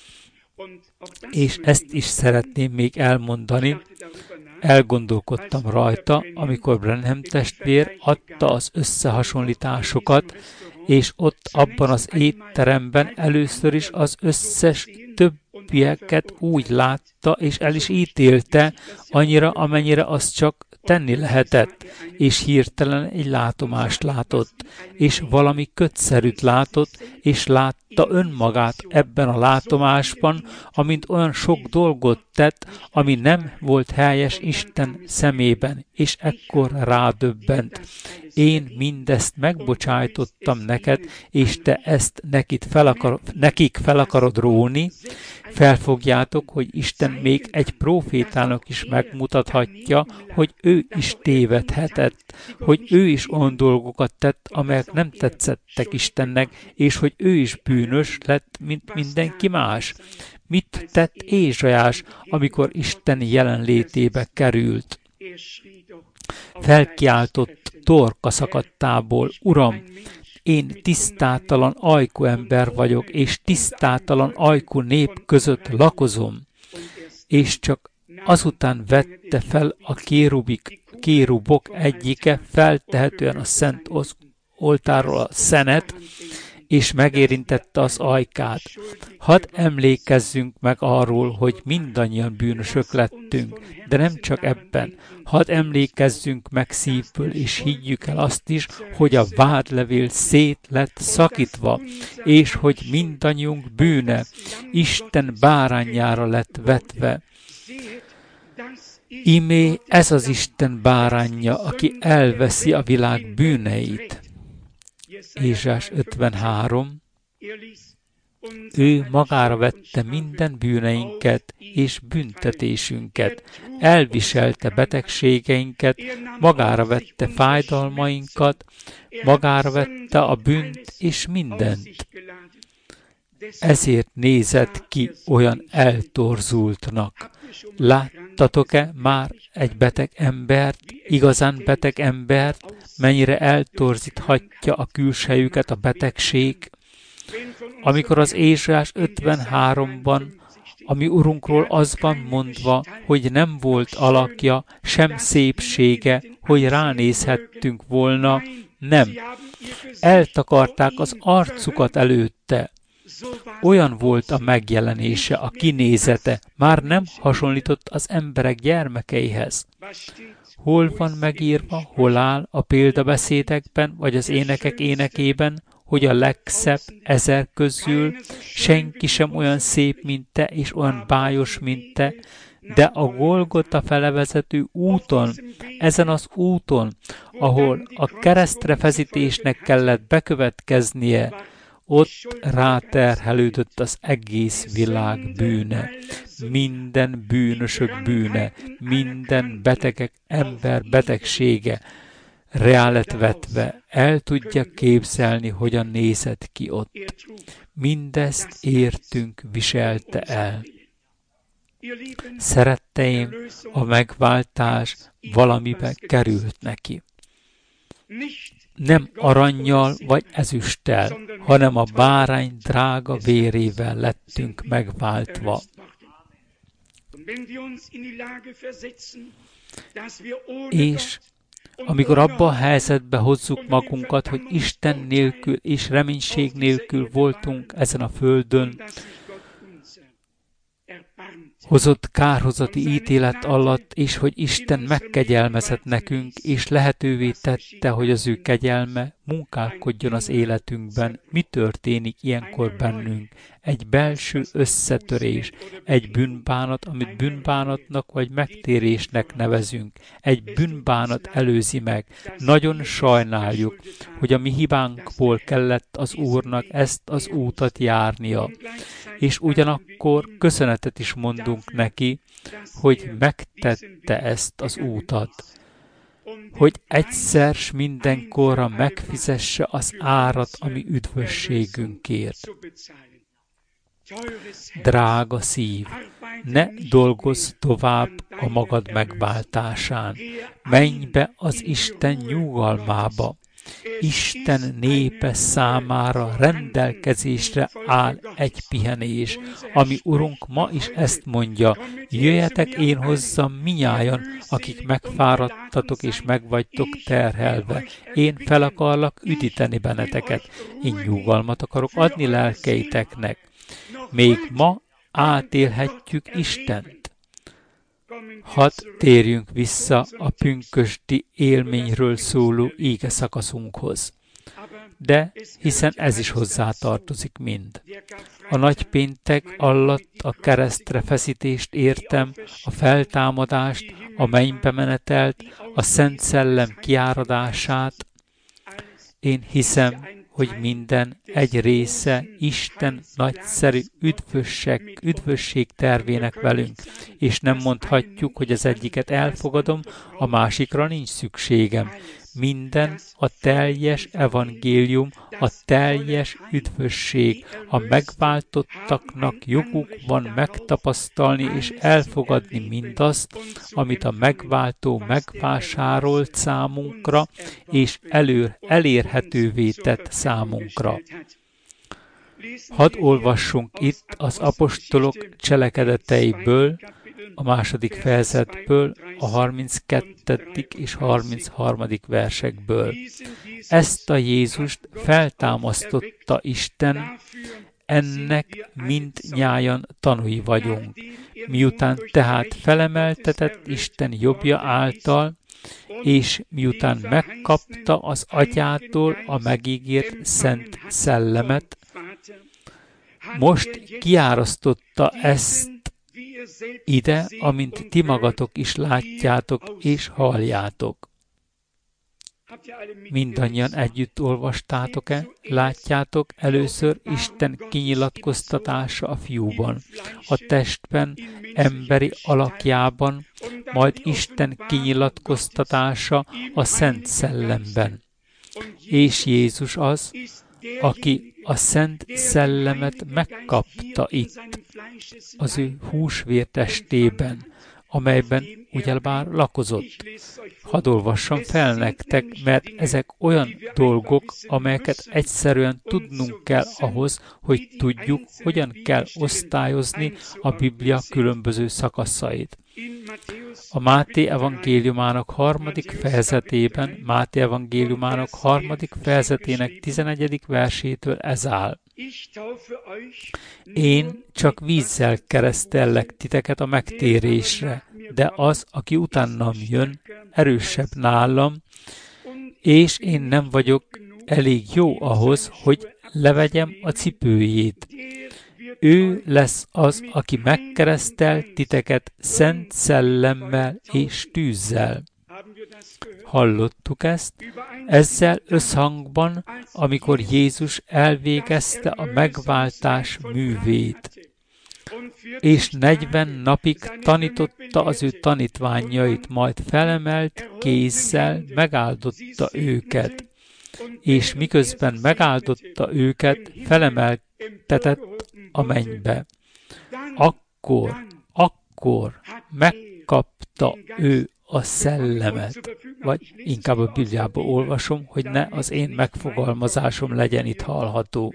És ezt is szeretném még elmondani, elgondolkodtam rajta, amikor Branham testvér adta az összehasonlításokat, és ott abban az étteremben először is az összes többieket úgy látta, és el is ítélte, annyira, amennyire az csak tenni lehetett, és hirtelen egy látomást látott, és valami kötszerűt látott, és látta önmagát ebben a látomásban, amint olyan sok dolgot tett, ami nem volt helyes Isten szemében, és ekkor rádöbbent. Én mindezt megbocsájtottam neked, és te ezt nekit fel akar, nekik fel akarod róni, felfogjátok, hogy Isten még egy prófétának is megmutathatja, hogy ő is tévedhetett, hogy ő is olyan dolgokat tett, amelyek nem tetszettek Istennek, és hogy ő is bűnös lett, mint mindenki más. Mit tett Ézsaiás, amikor Isten jelenlétébe került? Felkiáltott torka szakadtából: Uram, én tisztátalan ajkú ember vagyok, és tisztátalan ajkú nép között lakozom. És csak azután vette fel a kérubik, kérubok egyike, feltehetően a szent oltárról a szenet, és megérintette az ajkát. Hadd emlékezzünk meg arról, hogy mindannyian bűnösök lettünk, de nem csak ebben. Hadd emlékezzünk meg szívből, és higgyük el azt is, hogy a vádlevél szét lett szakítva, és hogy mindannyiunk bűne Isten bárányára lett vetve. Imé ez az Isten báránja, aki elveszi a világ bűneit. Ézsaiás ötvenhárom. Ő magára vette minden bűneinket és büntetésünket, elviselte betegségeinket, magára vette fájdalmainkat, magára vette a bűnt és mindent. Ezért nézett ki olyan eltorzultnak. Láttatok-e már egy beteg embert, igazán beteg embert, mennyire eltorzíthatja a külsejüket a betegség? Amikor az Ézsaiás ötvenháromban, a mi Urunkról az van mondva, hogy nem volt alakja, sem szépsége, hogy ránézhettünk volna, nem. Eltakarták az arcukat előtte. Olyan volt a megjelenése, a kinézete, már nem hasonlított az emberek gyermekeihez. Hol van megírva, hol áll a példabeszédekben, vagy az énekek énekében, hogy a legszebb ezer közül senki sem olyan szép, mint te, és olyan bájos, mint te, de a Golgota fele vezető úton, ezen az úton, ahol a keresztre feszítésnek kellett bekövetkeznie, ott ráterhelődött az egész világ bűne, minden bűnösök bűne, minden betegek ember betegsége. reálet vetve el tudja képzelni, hogyan nézett ki ott. Mindezt értünk viselte el. Szeretteim, a megváltás valamibe került neki. Nem arannyal vagy ezüsttel, hanem a bárány drága vérével lettünk megváltva. És amikor abba a helyzetbe hozzuk magunkat, hogy Isten nélkül és reménység nélkül voltunk ezen a földön, hozott kárhozati ítélet alatt, és hogy Isten megkegyelmezett nekünk, és lehetővé tette, hogy az ő kegyelme munkálkodjon az életünkben. Mi történik ilyenkor bennünk? Egy belső összetörés, egy bűnbánat, amit bűnbánatnak vagy megtérésnek nevezünk. Egy bűnbánat előzi meg. Nagyon sajnáljuk, hogy a mi hibánkból kellett az Úrnak ezt az útat járnia. És ugyanakkor köszönetet is mondunk neki, hogy megtette ezt az útat, hogy egyszer s mindenkorra megfizesse az árat, ami üdvösségünkért. Drága szív, ne dolgozz tovább a magad megváltásán, menj be az Isten nyugalmába. Isten népe számára rendelkezésre áll egy pihenés, ami Urunk ma is ezt mondja, jöjjetek én hozzam minnyájan, akik megfáradtatok és megvagytok terhelve. Én fel akarlak üdíteni benneteket, én nyugalmat akarok adni lelkeiteknek. Még ma átélhetjük Istent. Hadd térjünk vissza a pünkösdi élményről szóló ége szakaszunkhoz. De hiszen ez is hozzátartozik mind. A nagypéntek alatt a keresztre feszítést értem, a feltámadást, a mennybe menetelt, a Szent Szellem kiáradását. Én hiszem, hogy minden egy része Isten nagyszerű üdvösség, üdvösség tervének velünk, és nem mondhatjuk, hogy az egyiket elfogadom, a másikra nincs szükségem. Minden a teljes evangélium, a teljes üdvösség. A megváltottaknak joguk van megtapasztalni és elfogadni mindazt, amit a megváltó megvásárolt számunkra, és elő, elérhetővé tett számunkra. Hadd olvassunk itt az apostolok cselekedeteiből, a második fejezetből, a harminckettedik és harmincharmadik versekből. Ezt a Jézust feltámasztotta Isten, ennek mindnyájan tanúi vagyunk. Miután tehát felemeltetett Isten jobbja által, és miután megkapta az Atyától a megígért Szent Szellemet, most kiárasztotta ezt ide, amint ti magatok is látjátok és halljátok. Mindannyian együtt olvastátok-e? Látjátok először Isten kinyilatkoztatása a fiúban, a testben, emberi alakjában, majd Isten kinyilatkoztatása a Szent Szellemben. És Jézus az, aki a Szent Szellemet megkapta itt, az ő húsvértestében, amelyben ugyebár lakozott. Hadd olvassam fel nektek, mert ezek olyan dolgok, amelyeket egyszerűen tudnunk kell ahhoz, hogy tudjuk, hogyan kell osztályozni a Biblia különböző szakaszait. A Máté evangéliumának harmadik fejezetében, Máté evangéliumának harmadik fejezetének tizenegyedik versétől ez áll. Én csak vízzel keresztellek titeket a megtérésre, de az, aki utánam jön, erősebb nálam, és én nem vagyok elég jó ahhoz, hogy levegyem a cipőjét. Ő lesz az, aki megkeresztel titeket Szent Szellemmel és tűzzel. Hallottuk ezt? Ezzel összhangban, amikor Jézus elvégezte a megváltás művét. és negyven napig tanította az ő tanítványait, majd felemelt kézzel megáldotta őket, és miközben megáldotta őket, felemeltetett a mennybe. Akkor, akkor megkapta ő a szellemet, vagy inkább a Bibliából olvasom, hogy ne az én megfogalmazásom legyen itt hallható.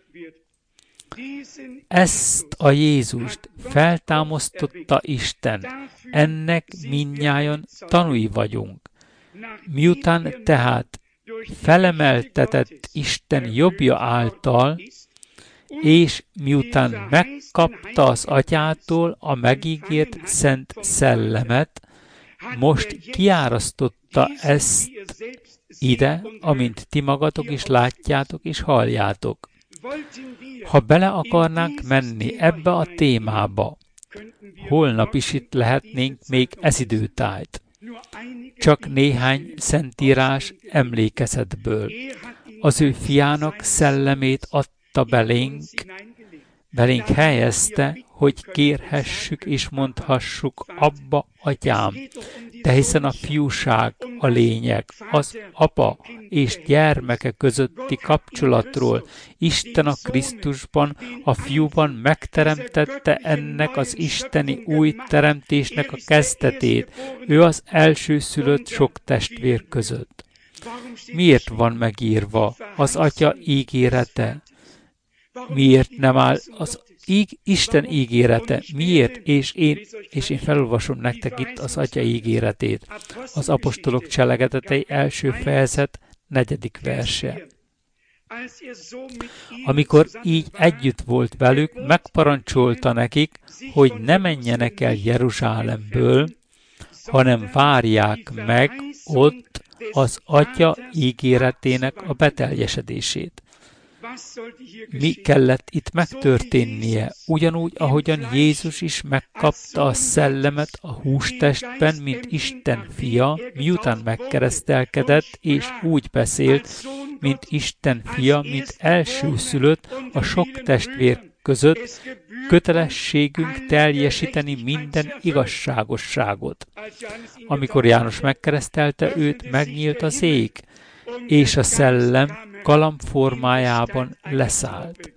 Ezt a Jézust feltámasztotta Isten, ennek mindnyájan tanúi vagyunk. Miután tehát felemeltetett Isten jobbja által, és miután megkapta az Atyától a megígért Szent Szellemet, most kiárasztotta ezt ide, amint ti magatok is látjátok és halljátok. Ha bele akarnánk menni ebbe a témába, holnap is itt lehetnénk még ez időtájt. Csak néhány szentírás emlékezetből. Az ő fiának szellemét adta belénk, belénk helyezte, hogy kérhessük és mondhassuk, Abba, Atyám. De hiszen a fiúság a lényeg, az apa és gyermeke közötti kapcsolatról Isten a Krisztusban, a fiúban megteremtette ennek az isteni új teremtésnek a kezdetét. Ő az elsőszülött sok testvér között. Miért van megírva az Atya ígérete? Miért nem áll az íg, Isten ígérete? Miért? És én, és én felolvasom nektek itt az Atya ígéretét. Az apostolok cselekedetei első fejezet, negyedik verse. Amikor így együtt volt velük, megparancsolta nekik, hogy ne menjenek el Jeruzsálemből, hanem várják meg ott az Atya ígéretének a beteljesedését. Mi kellett itt megtörténnie? Ugyanúgy, ahogyan Jézus is megkapta a szellemet a hústestben, mint Isten fia, miután megkeresztelkedett, és úgy beszélt, mint Isten fia, mint elsőszülött a sok testvér között, kötelességünk teljesíteni minden igazságosságot. Amikor János megkeresztelte őt, megnyílt az ég, és a szellem galamb formájában leszállt.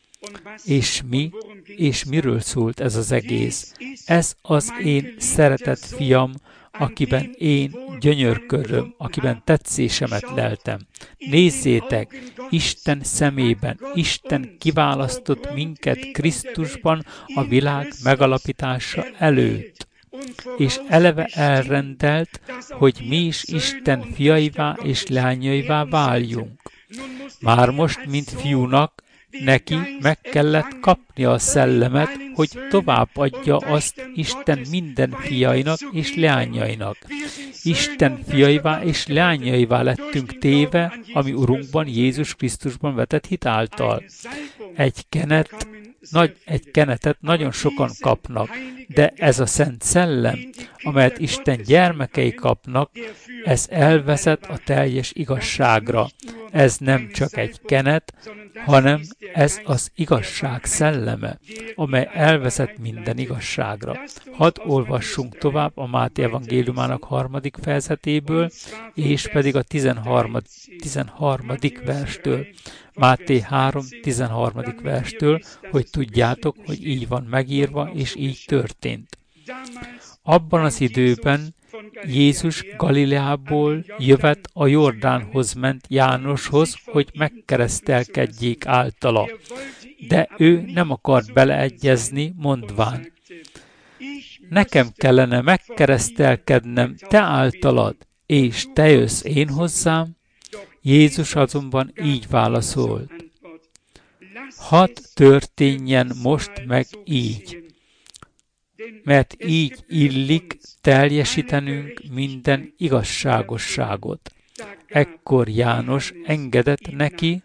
És mi, és miről szólt ez az egész? Ez az én szeretett fiam, akiben én gyönyörködöm, akiben tetszésemet leltem. Nézzétek, Isten szemében, Isten kiválasztott minket Krisztusban a világ megalapítása előtt, és eleve elrendelt, hogy mi is Isten fiaivá és lányaivá váljunk. Már most, mint fiúnak, neki meg kellett kapnia a szellemet, hogy továbbadja azt Isten minden fiainak és leányainak. Isten fiaivá és leányaivá lettünk téve, ami Urunkban, Jézus Krisztusban vetett hit által. Egy kenet, nagy, egy kenetet nagyon sokan kapnak, de ez a Szent Szellem, amelyet Isten gyermekei kapnak, ez elvezet a teljes igazságra. Ez nem csak egy kenet, hanem ez az igazság szelleme, amely elvezet minden igazságra. Hadd olvassunk tovább a Máté evangéliumának harmadik fejezetéből, és pedig a tizenharmadik verstől. Máté három tizenharmadik verstől, hogy tudjátok, hogy így van megírva, és így történt. Abban az időben Jézus Galileából jövet a Jordánhoz ment Jánoshoz, hogy megkeresztelkedjék általa. De ő nem akart beleegyezni, mondván, nekem kellene megkeresztelkednem te általad, és te jössz én hozzám? Jézus azonban így válaszolt, hadd történjen most meg így, mert így illik teljesítenünk minden igazságosságot. Ekkor János engedett neki,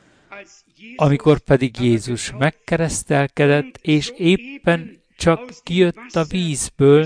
amikor pedig Jézus megkeresztelkedett, és éppen csak kijött a vízből,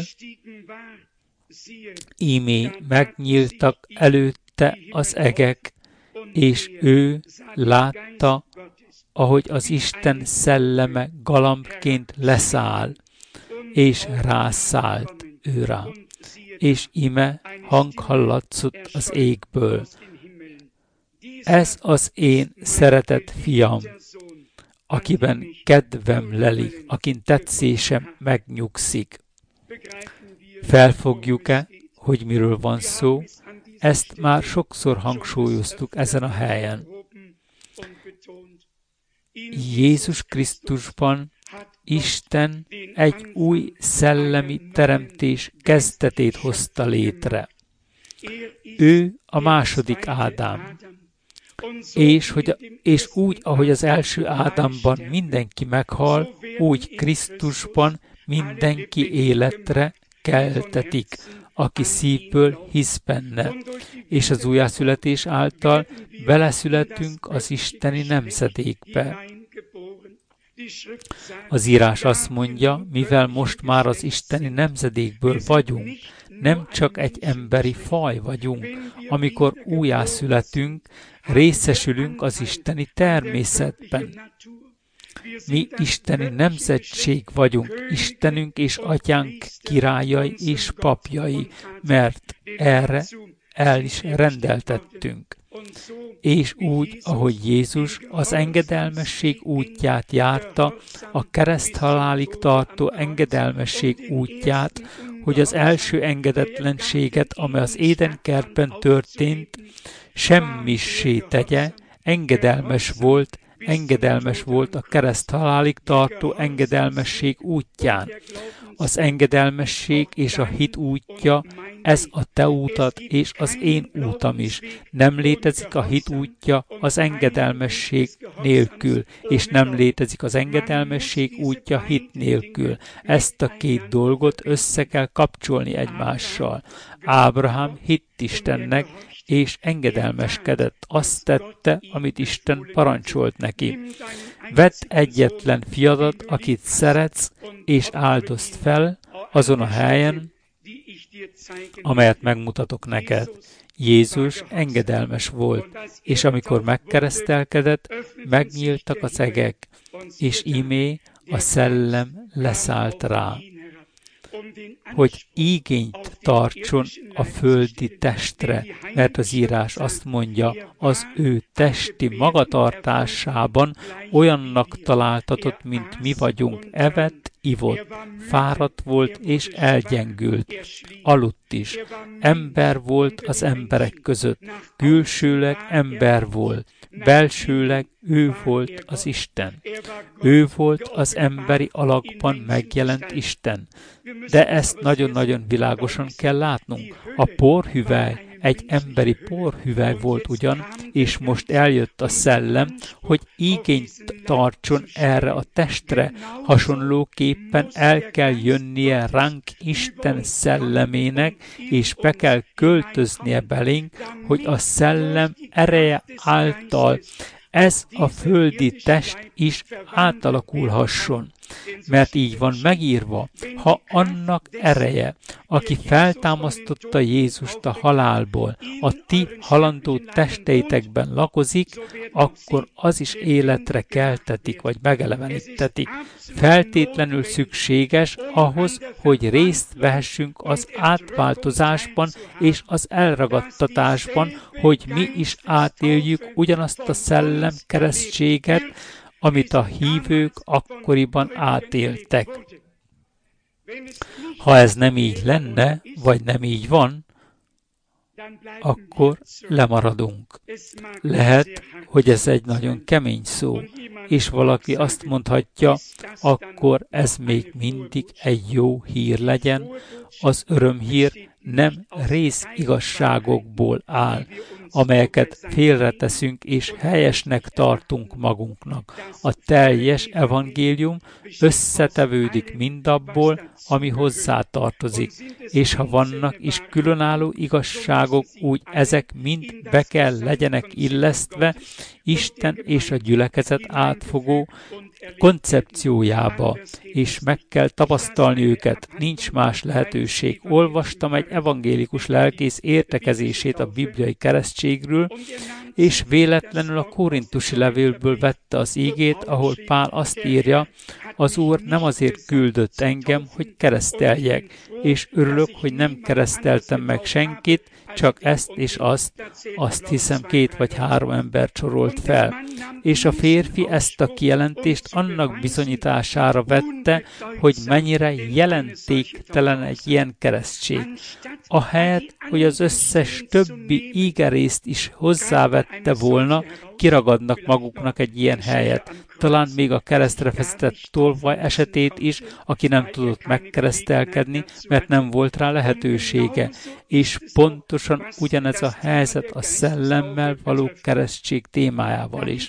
ímé megnyíltak előtte az egek, és ő látta ahogy az Isten szelleme galambként leszáll, és rászállt őrá. És ime hang hallatszott az égből. Ez az én szeretett fiam, akiben kedvem lelik, akin tetszésem megnyugszik. Felfogjuk-e, hogy miről van szó? Ezt már sokszor hangsúlyoztuk ezen a helyen. Jézus Krisztusban Isten egy új szellemi teremtés kezdetét hozta létre. Ő a második Ádám. És, hogy, és úgy, ahogy az első Ádámban mindenki meghal, úgy Krisztusban mindenki életre keltetik, aki szívből hisz benne, és az újjászületés által beleszületünk az isteni nemzedékbe. Az írás azt mondja, mivel most már az isteni nemzedékből vagyunk, nem csak egy emberi faj vagyunk, amikor újjászületünk, részesülünk az isteni természetben. Mi isteni nemzetség vagyunk, Istenünk és Atyánk királyai és papjai, mert erre el is rendeltettünk. És úgy, ahogy Jézus az engedelmesség útját járta, a kereszthalálig tartó engedelmesség útját, hogy az első engedetlenséget, amely az Édenkertben történt, semmissé tegye, engedelmes volt, engedelmes volt a kereszthalálig tartó engedelmesség útján. Az engedelmesség és a hit útja, ez a te útad és az én útam is. Nem létezik a hit útja az engedelmesség nélkül, és nem létezik az engedelmesség útja hit nélkül. Ezt a két dolgot össze kell kapcsolni egymással. Ábrahám hitt Istennek, és engedelmeskedett, azt tette, amit Isten parancsolt neki. Vedd egyetlen fiadat, akit szeretsz, és áldozd fel azon a helyen, amelyet megmutatok neked. Jézus engedelmes volt, és amikor megkeresztelkedett, megnyíltak az egek, és ímé a szellem leszállt rá, hogy igényt tartson a földi testre, mert az írás azt mondja, az ő testi magatartásában olyannak találtatott, mint mi vagyunk, evett, ivott, fáradt volt és elgyengült, aludt is. Ember volt az emberek között, külsőleg ember volt, belsőleg ő volt az Isten. Ő volt az emberi alakban megjelent Isten. De ezt nagyon-nagyon világosan kell látnunk. A porhüvely egy emberi porhüvely volt ugyan, és most eljött a szellem, hogy igényt tartson erre a testre. Hasonlóképpen el kell jönnie ránk Isten szellemének, és be kell költöznie belénk, hogy a szellem ereje által ez a földi test is átalakulhasson. Mert így van megírva, ha annak ereje, aki feltámasztotta Jézust a halálból, a ti halandó testeitekben lakozik, akkor az is életre keltetik, vagy megelevenítetik. Feltétlenül szükséges ahhoz, hogy részt vehessünk az átváltozásban és az elragadtatásban, hogy mi is átéljük ugyanazt a szellem keresztséget, amit a hívők akkoriban átéltek. Ha ez nem így lenne, vagy nem így van, akkor lemaradunk. Lehet, hogy ez egy nagyon kemény szó, és valaki azt mondhatja, akkor ez még mindig egy jó hír legyen. Az örömhír nem rész igazságokból áll, amelyeket félreteszünk és helyesnek tartunk magunknak. A teljes evangélium összetevődik mindabból, ami hozzá tartozik, és ha vannak is különálló igazságok, úgy ezek mind be kell legyenek illesztve Isten és a gyülekezet átfogó koncepciójába, és meg kell tapasztalni őket, nincs más lehetőség. Olvastam egy evangélikus lelkész értekezését a bibliai keresztségről, és véletlenül a korintusi levélből vette az ígét, ahol Pál azt írja, az Úr nem azért küldött engem, hogy kereszteljek, és örülök, hogy nem kereszteltem meg senkit, csak ezt és azt, azt hiszem két vagy három ember csorolt fel. És a férfi ezt a kijelentést annak bizonyítására vette, hogy mennyire jelentéktelen egy ilyen keresztség. Ahelyett, hogy az összes többi ígerészt is hozzávette volna, kiragadnak maguknak egy ilyen helyet. Talán még a keresztre feszített tolvaj esetét is, aki nem tudott megkeresztelkedni, mert nem volt rá lehetősége. És pontosan ugyanez a helyzet a szellemmel való keresztség témájával is.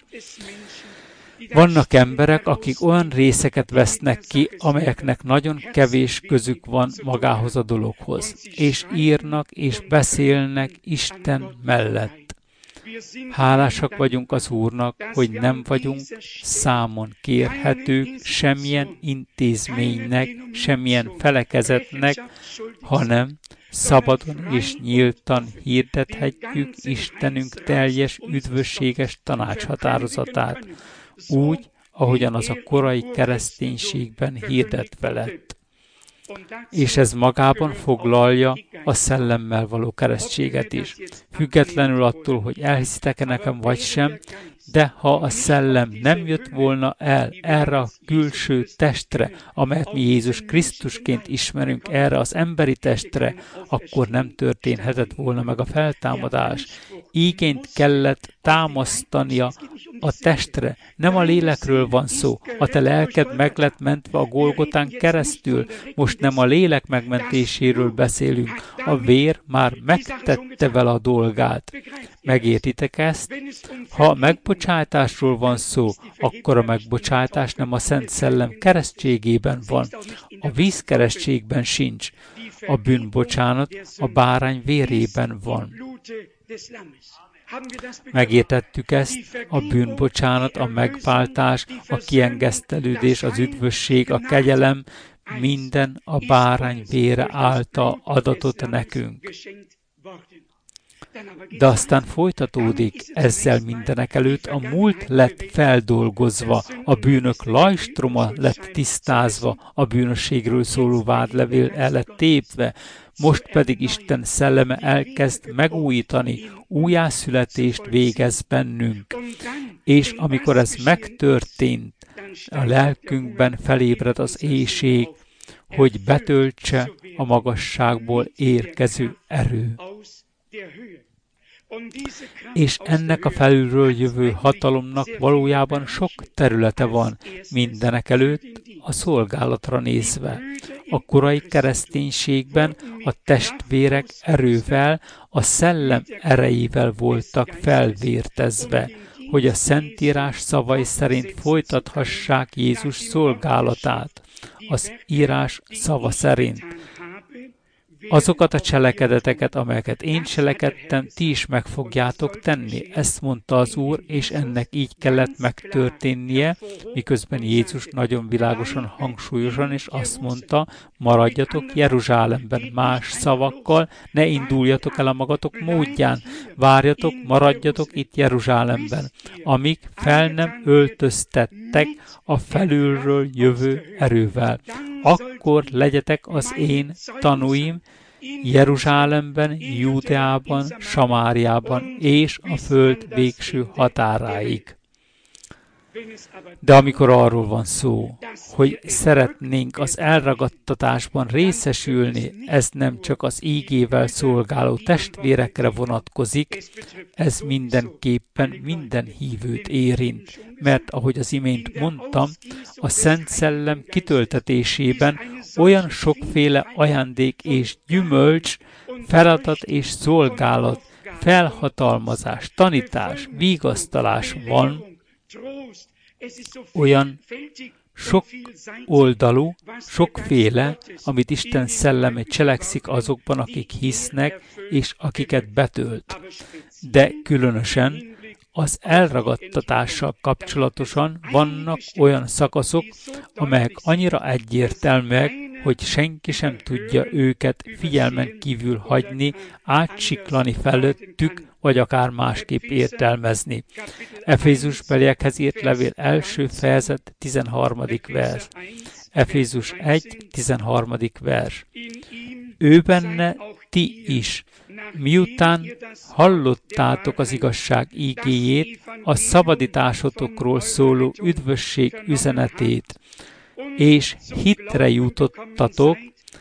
Vannak emberek, akik olyan részeket vesznek ki, amelyeknek nagyon kevés közük van magához a dologhoz, és írnak és beszélnek Isten mellett. Hálásak vagyunk az Úrnak, hogy nem vagyunk számon kérhetők semmilyen intézménynek, semmilyen felekezetnek, hanem szabadon és nyíltan hirdethetjük Istenünk teljes, üdvösséges tanácshatározatát, úgy, ahogyan az a korai kereszténységben hirdetve lett. És ez magában foglalja a szellemmel való keresztséget is. Függetlenül attól, hogy elhiszitek-e nekem vagy sem, de ha a szellem nem jött volna el erre a külső testre, amelyet mi Jézus Krisztusként ismerünk, erre az emberi testre, akkor nem történhetett volna meg a feltámadás. Igényt kellett támasztania a testre. Nem a lélekről van szó. A te lelked meg lett mentve a Golgotán keresztül. Most nem a lélek megmentéséről beszélünk. A vér már megtette vele a dolgát. Megértitek ezt? Ha megbocsátásról van szó, akkor a megbocsátás nem a Szent Szellem keresztségében van. A vízkeresztségben sincs. A bűnbocsánat a bárány vérében van. Megértettük ezt, a bűnbocsánat, a megváltás, a kiengesztelődés, az üdvösség, a kegyelem, minden a bárány vére által adatot nekünk. De aztán folytatódik, ezzel mindenek előtt a múlt lett feldolgozva, a bűnök lajstroma lett tisztázva, a bűnösségről szóló vádlevél el lett tépve, most pedig Isten szelleme elkezd megújítani, újjászületést végez bennünk. És amikor ez megtörtént, a lelkünkben felébred az éhség, hogy betöltse a magasságból érkező erő. És ennek a felülről jövő hatalomnak valójában sok területe van, mindenek előtt a szolgálatra nézve. A korai kereszténységben a testvérek erővel, a szellem erejével voltak felvértezve, hogy a Szentírás szavai szerint folytathassák Jézus szolgálatát, az írás szava szerint. Azokat a cselekedeteket, amelyeket én cselekedtem, ti is meg fogjátok tenni. Ezt mondta az Úr, és ennek így kellett megtörténnie, miközben Jézus nagyon világosan, hangsúlyosan, és azt mondta, maradjatok Jeruzsálemben más szavakkal, ne induljatok el a magatok módján, várjatok, maradjatok itt Jeruzsálemben, amíg fel nem öltöztettek a felülről jövő erővel. Akkor legyetek az én tanúim Jeruzsálemben, Júdeában, Samáriában és a föld végső határáig. De amikor arról van szó, hogy szeretnénk az elragadtatásban részesülni, ez nem csak az ígével szolgáló testvérekre vonatkozik, ez mindenképpen minden hívőt érint. Mert ahogy az imént mondtam, a Szent Szellem kitöltetésében olyan sokféle ajándék és gyümölcs, feladat és szolgálat, felhatalmazás, tanítás, vigasztalás van, olyan sok oldalú, sokféle, amit Isten szelleme cselekszik azokban, akik hisznek, és akiket betölt. De különösen az elragadtatással kapcsolatosan vannak olyan szakaszok, amelyek annyira egyértelműek, hogy senki sem tudja őket figyelmen kívül hagyni, átsiklani felőttük, vagy akár másképp értelmezni. Efézusbeliekhez írt levél első fejezet, tizenharmadik vers. Efézus egy, tizenharmadik vers. Ő benne ti is, miután hallottátok az igazság ígéjét, a szabadításotokról szóló üdvösség üzenetét, és hitre jutottatok,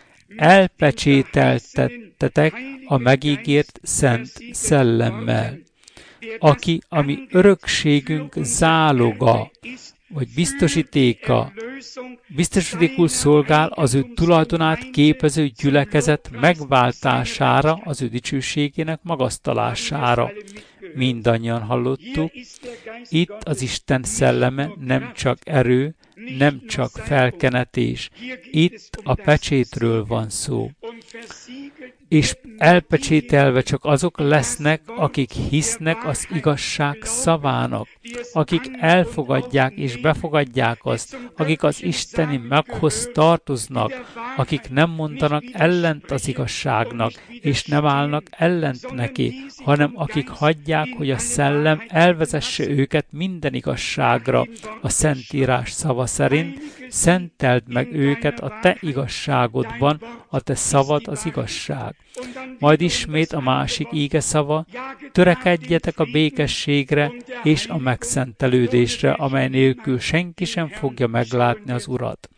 elpecsételtettetek a megígért szent szellemmel, aki a mi örökségünk záloga, vagy biztosítéka, biztosítékul szolgál az ő tulajdonát képező gyülekezet megváltására, az ő dicsőségének magasztalására. Mindannyian hallottuk, itt az Isten szelleme nem csak erő, nem csak felkenetés, itt a pecsétről van szó. És elpecsételve csak azok lesznek, akik hisznek az igazság szavának, akik elfogadják és befogadják azt, akik az isteni meghoz tartoznak, akik nem mondanak ellent az igazságnak, és nem állnak ellent neki, hanem akik hagyják, hogy a szellem elvezesse őket minden igazságra, a Szentírás szava szerint, szenteld meg őket a te igazságodban, a te szavad az igazság. Majd ismét a másik íge szava, törekedjetek a békességre és a megszentelődésre, amely nélkül senki sem fogja meglátni az Urat.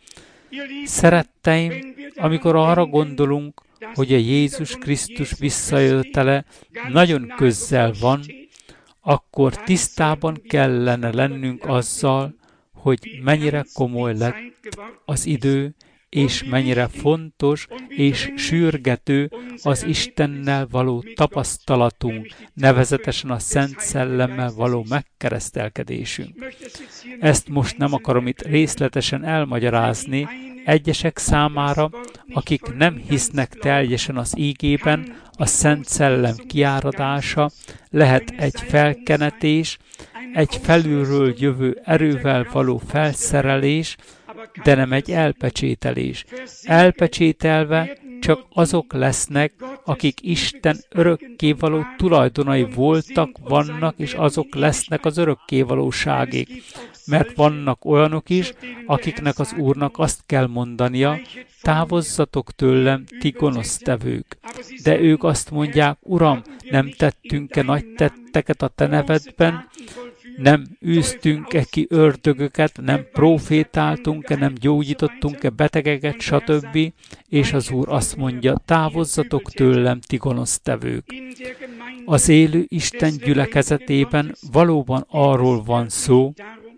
Szeretteim, amikor arra gondolunk, hogy a Jézus Krisztus visszajövetele nagyon közel van, akkor tisztában kellene lennünk azzal, hogy mennyire komoly lett az idő, és mennyire fontos és sürgető az Istennel való tapasztalatunk, nevezetesen a Szent Szellemmel való megkeresztelkedésünk. Ezt most nem akarom itt részletesen elmagyarázni, egyesek számára, akik nem hisznek teljesen az ígében, a Szent Szellem kiáradása lehet egy felkenetés, egy felülről jövő erővel való felszerelés, de nem egy elpecsételés. Elpecsételve csak azok lesznek, akik Isten örökkévaló tulajdonai voltak, vannak, és azok lesznek az örökkévalóságig. Mert vannak olyanok is, akiknek az Úrnak azt kell mondania, távozzatok tőlem, ti gonosztevők. De ők azt mondják, Uram, nem tettünk-e nagy tetteket a te nevedben, nem űztünk-e ki ördögöket, nem profétáltunk-e, nem gyógyítottunk-e betegeket, stb. És az Úr azt mondja, távozzatok tőlem, ti gonosztevők. Az élő Isten gyülekezetében valóban arról van szó,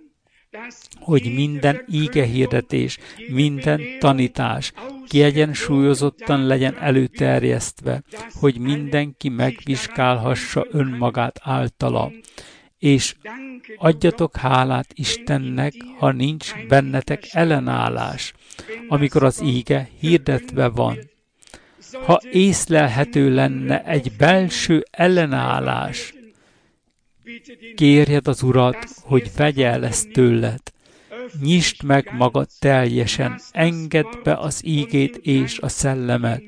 hogy minden ígehirdetés, minden tanítás kiegyensúlyozottan legyen előterjesztve, hogy mindenki megvizsgálhassa önmagát általa. És adjatok hálát Istennek, ha nincs bennetek ellenállás, amikor az íge hirdetve van. Ha észlelhető lenne egy belső ellenállás, kérjed az Urat, hogy vegye el ezt tőled. Nyisd meg magad teljesen, engedd be az ígét és a szellemet.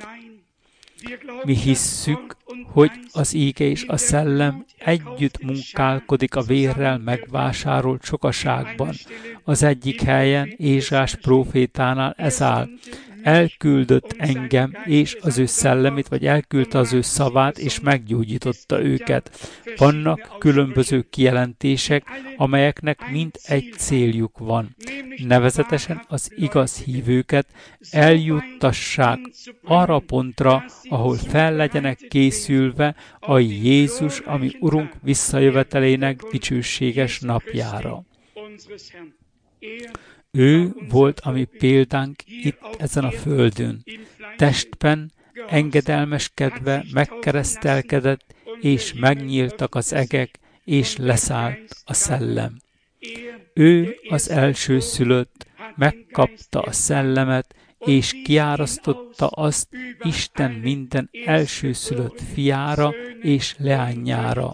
Mi hisszük, hogy az íge és a szellem együtt munkálkodik a vérrel megvásárolt sokaságban. Az egyik helyen Ézsás prófétánál ez áll. Elküldött engem és az ő szellemét, vagy elküldte az ő szavát, és meggyógyította őket. Vannak különböző kijelentések, amelyeknek mind egy céljuk van. Nevezetesen az igaz hívőket eljuttassák arra pontra, ahol fel legyenek készülve a Jézus, ami Urunk visszajövetelének dicsőséges napjára. Ő volt a mi példánk itt ezen a földön. Testben engedelmeskedve megkeresztelkedett, és megnyíltak az egek, és leszállt a szellem. Ő az első szülött, megkapta a szellemet, és kiárasztotta azt Isten minden elsőszülött fiára és leányára.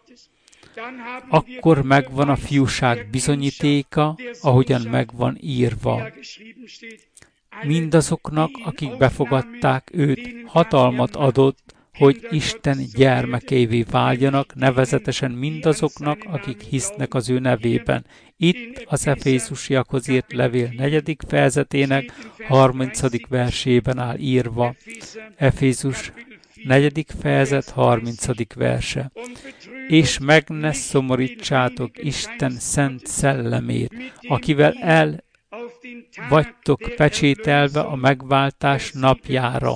Akkor megvan a fiúság bizonyítéka, ahogyan megvan írva. mindazoknak, akik befogadták őt, hatalmat adott, hogy Isten gyermekeivé váljanak, nevezetesen mindazoknak, akik hisznek az ő nevében. Itt az Efézusiakhoz írt levél negyedik fejezetének harmincadik versében áll írva. Efézus negyedik fejezet harmincadik verse. És meg ne szomorítsátok Isten szent szellemét, akivel el vagytok pecsételve a megváltás napjára.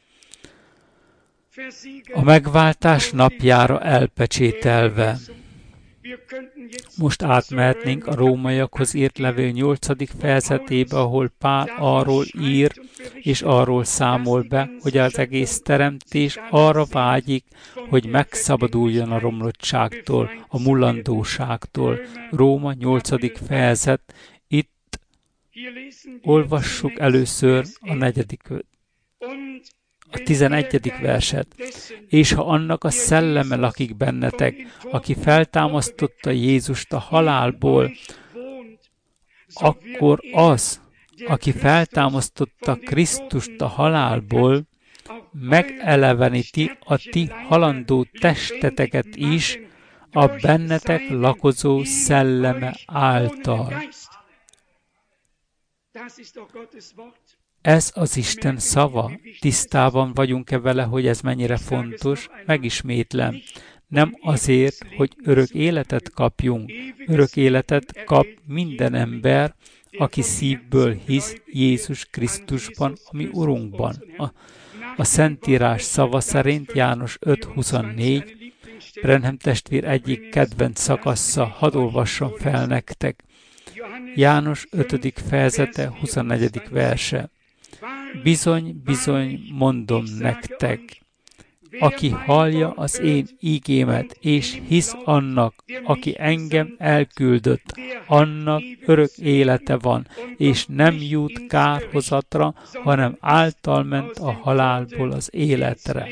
A megváltás napjára elpecsételve. Most átmehetnénk a rómaiakhoz írt levél nyolcadik fejezetébe, ahol Pál arról ír, és arról számol be, hogy az egész teremtés arra vágyik, hogy megszabaduljon a romlottságtól, a mullandóságtól. Róma nyolcadik fejezet. Itt olvassuk először a negyedik a tizenegyedik verset. És ha annak a szelleme lakik bennetek, aki feltámasztotta Jézust a halálból, akkor az, aki feltámasztotta Krisztust a halálból, megeleveníti a ti halandó testeteket is a bennetek lakozó szelleme által. Ez az Isten szava. Tisztában vagyunk-e vele, hogy ez mennyire fontos? Megismétlem. Nem azért, hogy örök életet kapjunk. Örök életet kap minden ember, aki szívből hisz Jézus Krisztusban, ami Urunkban. A, a Szentírás szava szerint János öt huszonnégy, Branham testvér egyik kedvenc szakasza, hadd olvassam fel nektek. János ötödik fejezete, huszonnegyedik verse. Bizony, bizony, mondom nektek, aki hallja az én ígémet, és hisz annak, aki engem elküldött, annak örök élete van, és nem jut kárhozatra, hanem által ment a halálból az életre.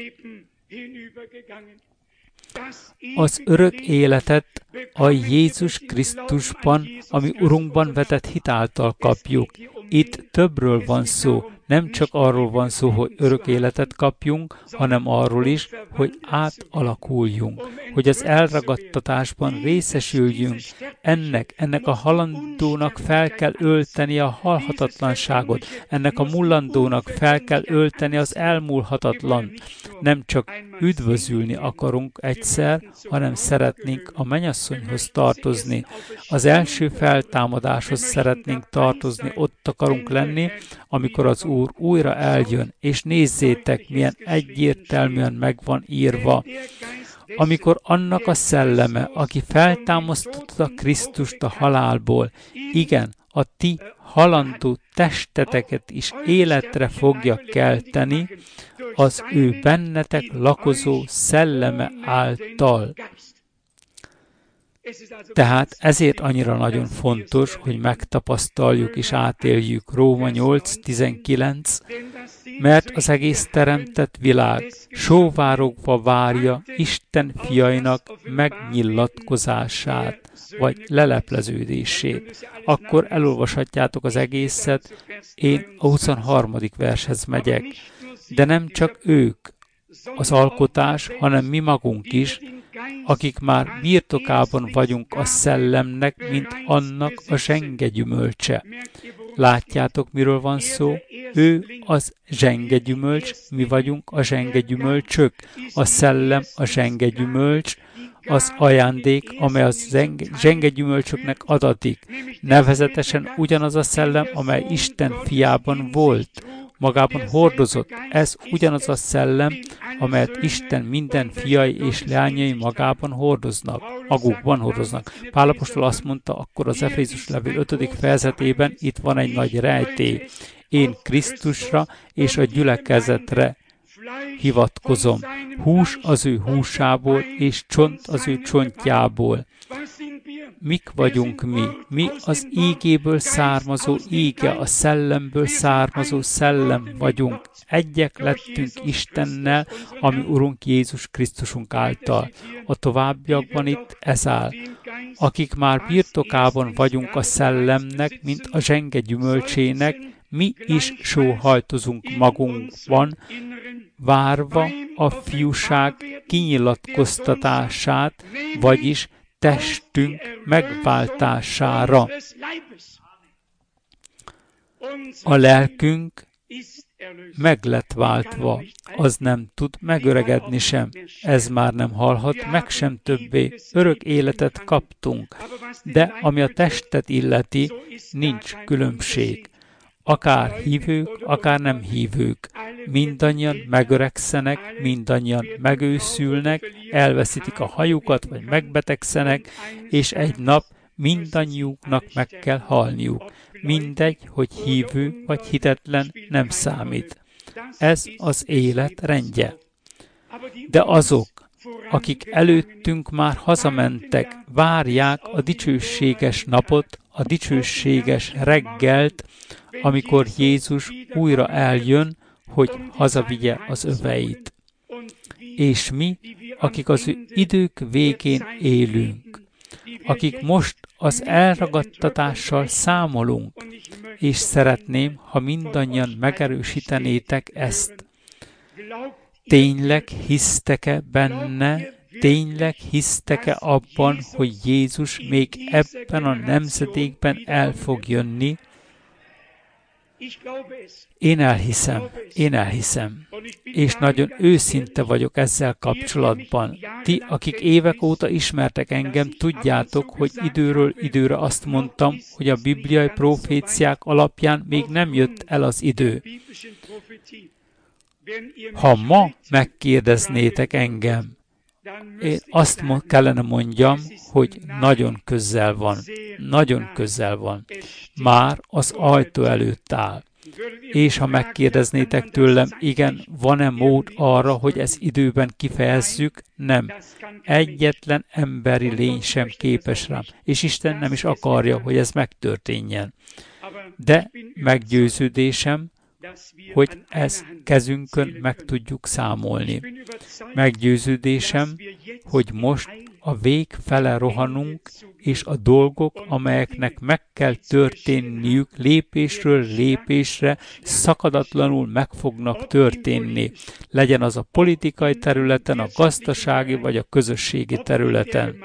Az örök életet a Jézus Krisztusban, ami Urunkban vetett hit által kapjuk. Itt többről van szó. Nem csak arról van szó, hogy örök életet kapjunk, hanem arról is, hogy átalakuljunk, hogy az elragadtatásban részesüljünk. Ennek, ennek a halandónak fel kell ölteni a halhatatlanságot, ennek a mullandónak fel kell ölteni az elmúlhatatlan. Nem csak üdvözülni akarunk egyszer, hanem szeretnénk a mennyasszonyhoz tartozni. Az első feltámadáshoz szeretnénk tartozni, ott akarunk lenni, amikor az Úr újra eljön, és nézzétek, milyen egyértelműen meg van írva. Amikor annak a szelleme, aki feltámasztotta Krisztust a halálból, igen, a ti halandó testeteket is életre fogja kelteni, az ő bennetek lakozó szelleme által. Tehát ezért annyira nagyon fontos, hogy megtapasztaljuk és átéljük Róma nyolc tizenkilenc, mert az egész teremtett világ sóvárogva várja Isten fiainak megnyilatkozását, vagy lelepleződését. Akkor elolvashatjátok az egészet, én a huszonharmadik vershez megyek. De nem csak ők az alkotás, hanem mi magunk is, akik már birtokában vagyunk a szellemnek, mint annak a zsengegyümölcse. Látjátok, miről van szó? Ő az zsengegyümölcs, mi vagyunk a zsengegyümölcsök. A szellem a zsengegyümölcs, az ajándék, amely a zsengegyümölcsöknek adatik. Nevezetesen ugyanaz a szellem, amely Isten fiában volt, magában hordozott. Ez ugyanaz a szellem, amelyet Isten minden fiai és leányai magában hordoznak, magukban hordoznak. Pál apostol azt mondta akkor az Efézus levél ötödik fejezetében, itt van egy nagy rejtély. Én Krisztusra és a gyülekezetre hivatkozom. Hús az ő húsából, és csont az ő csontjából. Mik vagyunk mi? Mi az ígéből származó íge, a szellemből származó szellem vagyunk. Egyek lettünk Istennel, ami Urunk Jézus Krisztusunk által. A továbbiakban itt ez áll. Akik már birtokában vagyunk a szellemnek, mint a zsenge gyümölcsének, mi is sóhajtozunk magunkban, várva a fiúság kinyilatkoztatását, vagyis testünk megváltására. A lelkünk meg lett váltva, az nem tud megöregedni sem, ez már nem halhat meg sem többé, örök életet kaptunk, de ami a testet illeti, nincs különbség. Akár hívők, akár nem hívők, mindannyian megöregszenek, mindannyian megőszülnek, elveszítik a hajukat, vagy megbetegszenek, és egy nap mindannyiuknak meg kell halniuk. Mindegy, hogy hívő vagy hitetlen, nem számít. Ez az élet rendje. De azok, akik előttünk már hazamentek, várják a dicsőséges napot, a dicsőséges reggelt, amikor Jézus újra eljön, hogy hazavigye az öveit. És mi, akik az idők végén élünk, akik most az elragadtatással számolunk, és szeretném, ha mindannyian megerősítenétek ezt. Tényleg hisztek-e benne, tényleg hisztek-e abban, hogy Jézus még ebben a nemzedékben el fog jönni? Én elhiszem, én elhiszem, és nagyon őszinte vagyok ezzel kapcsolatban. Ti, akik évek óta ismertek engem, tudjátok, hogy időről időre azt mondtam, hogy a bibliai proféciák alapján még nem jött el az idő. Ha ma megkérdeznétek engem, én azt kellene mondjam, hogy nagyon közel van, nagyon közel van. Már az ajtó előtt áll. És ha megkérdeznétek tőlem, igen, van-e mód arra, hogy ezt időben kifejezzük? Nem. Egyetlen emberi lény sem képes rám. És Isten nem is akarja, hogy ez megtörténjen. De meggyőződésem, hogy ezt kezünkön meg tudjuk számolni. Meggyőződésem, hogy most a vég fele rohanunk, és a dolgok, amelyeknek meg kell történniük lépésről lépésre, szakadatlanul meg fognak történni. Legyen az a politikai területen, a gazdasági vagy a közösségi területen.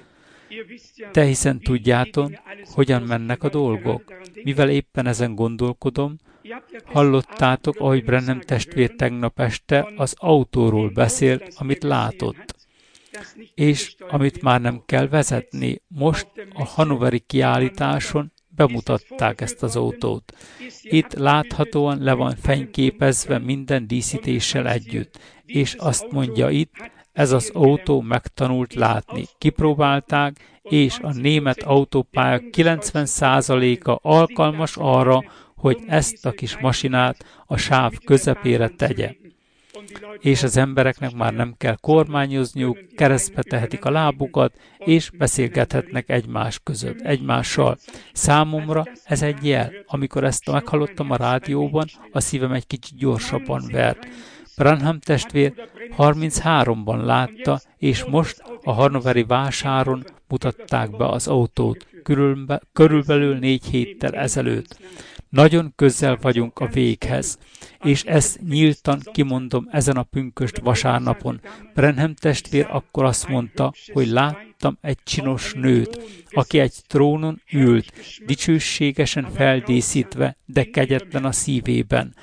Te hiszen tudjátok, hogyan mennek a dolgok. Mivel éppen ezen gondolkodom, hallottátok, ahogy Branham testvér tegnap este az autóról beszélt, amit látott, és amit már nem kell vezetni. Most a hannoveri kiállításon bemutatták ezt az autót. Itt láthatóan le van fényképezve minden díszítéssel együtt, és azt mondja itt, ez az autó megtanult látni. Kipróbálták, és a német autópálya kilencven százaléka alkalmas arra, hogy ezt a kis masinát a sáv közepére tegye. És az embereknek már nem kell kormányozniuk, keresztbe tehetik a lábukat, és beszélgethetnek egymás között, egymással. Számomra ez egy jel. Amikor ezt meghallottam a rádióban, a szívem egy kicsit gyorsabban vert. Branham testvér harmincháromban látta, és most a hannoveri vásáron mutatták be az autót, körülbe, körülbelül négy héttel ezelőtt. Nagyon közel vagyunk a véghez, és ezt nyíltan kimondom ezen a pünkösd vasárnapon. Branham testvér akkor azt mondta, hogy láttam egy csinos nőt, aki egy trónon ült, dicsőségesen feldíszítve, de kegyetlen a szívében.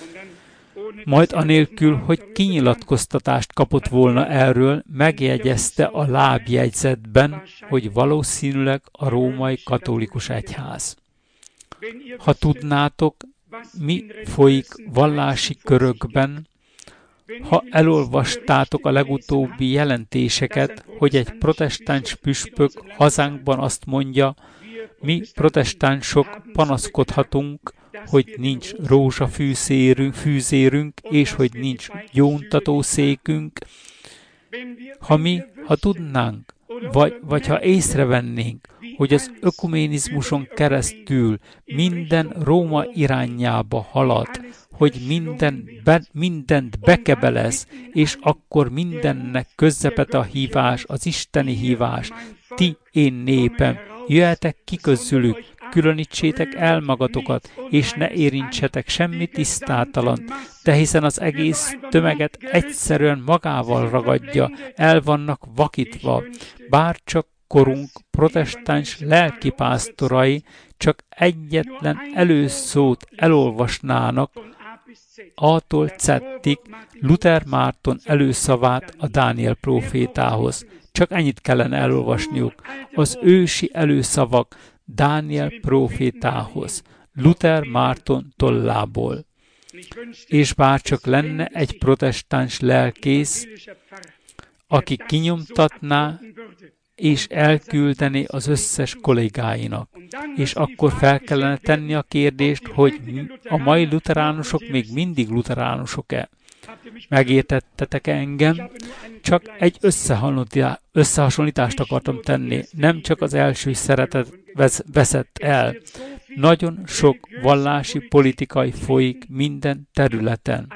Majd anélkül, hogy kinyilatkoztatást kapott volna erről, megjegyezte a lábjegyzetben, hogy valószínűleg a római katolikus egyház. Ha tudnátok, mi folyik vallási körökben, ha elolvastátok a legutóbbi jelentéseket, hogy egy protestáns püspök hazánkban azt mondja, mi protestánsok panaszkodhatunk, hogy nincs rózsafűzérünk, fűzérünk, és hogy nincs gyóntatószékünk. Ha mi, ha tudnánk, vagy, vagy ha észrevennénk, hogy az ökuménizmuson keresztül minden Róma irányába halad, hogy minden be, mindent bekebelez, és akkor mindennek közepet a hívás, az isteni hívás. Ti, én népem, jöhetek ki közülük, különítsétek el magatokat, és ne érintsetek semmi tisztátalan, de hiszen az egész tömeget egyszerűen magával ragadja, el vannak vakítva, bár csak korunk protestáns lelkipásztorai csak egyetlen előszót elolvasnának, A-tól Z-ig Luther Márton előszavát a Dániel prófétához. Csak ennyit kellene elolvasniuk. Az ősi előszavak Dániel prófétához, Luther Márton tollából. És bárcsak lenne egy protestáns lelkész, aki kinyomtatná és elküldeni az összes kollégáinak. És akkor fel kellene tenni a kérdést, hogy a mai luteránusok még mindig luteránusok-e? Megértettetek engem? Csak egy összehasonlítást akartam tenni. Nem csak az első szeretet veszett el. Nagyon sok vallási politikai folyik minden területen.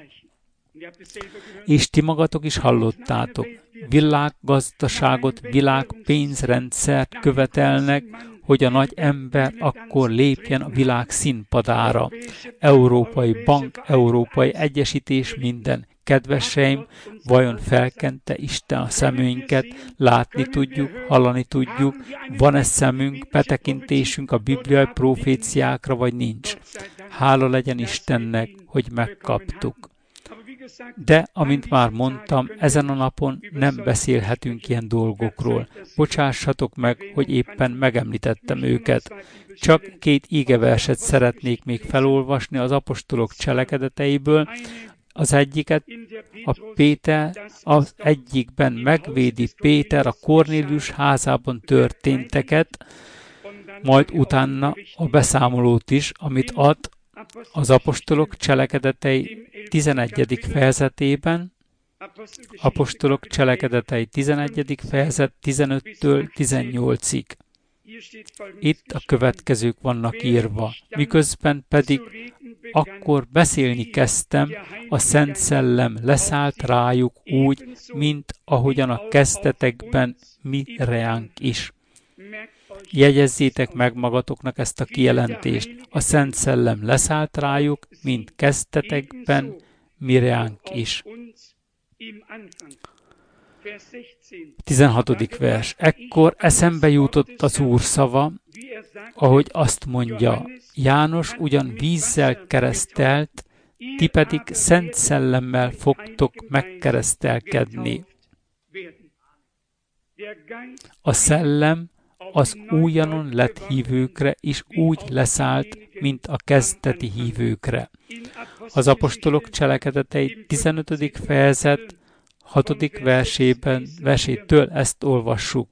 És ti magatok is hallottátok. Világgazdaságot, világpénzrendszert követelnek, hogy a nagy ember akkor lépjen a világ színpadára. Európai bank, európai egyesítés, minden. Kedveseim, vajon felkente Isten a szemünket, látni tudjuk, hallani tudjuk, van-e szemünk, betekintésünk a bibliai proféciákra, vagy nincs? Hála legyen Istennek, hogy megkaptuk. De, amint már mondtam, ezen a napon nem beszélhetünk ilyen dolgokról. Bocsássatok meg, hogy éppen megemlítettem őket. Csak két ígeverset szeretnék még felolvasni az apostolok cselekedeteiből. Az egyiket, a Péter, az egyikben megvédi Péter a Kornélius házában történteket, majd utána a beszámolót is, amit ad az apostolok cselekedetei tizenegyedik fejezetében, apostolok cselekedetei tizenegyedik fejezet tizenöttől tizennyolcig. Itt a következők vannak írva, miközben pedig akkor beszélni kezdtem, a Szent Szellem leszállt rájuk úgy, mint ahogyan a kezdetekben mi reánk is. Jegyezzétek meg magatoknak ezt a kijelentést. A Szent Szellem leszállt rájuk, mint kezdetekben mi reánk is. tizenhatodik vers. Ekkor eszembe jutott az Úr szava, ahogy azt mondja, János ugyan vízzel keresztelt, ti pedig Szent Szellemmel fogtok megkeresztelkedni. A Szellem az újonnan lett hívőkre is úgy leszállt, mint a kezdeti hívőkre. Az apostolok cselekedetei tizenötödik fejezet hatodik versében, versétől ezt olvassuk.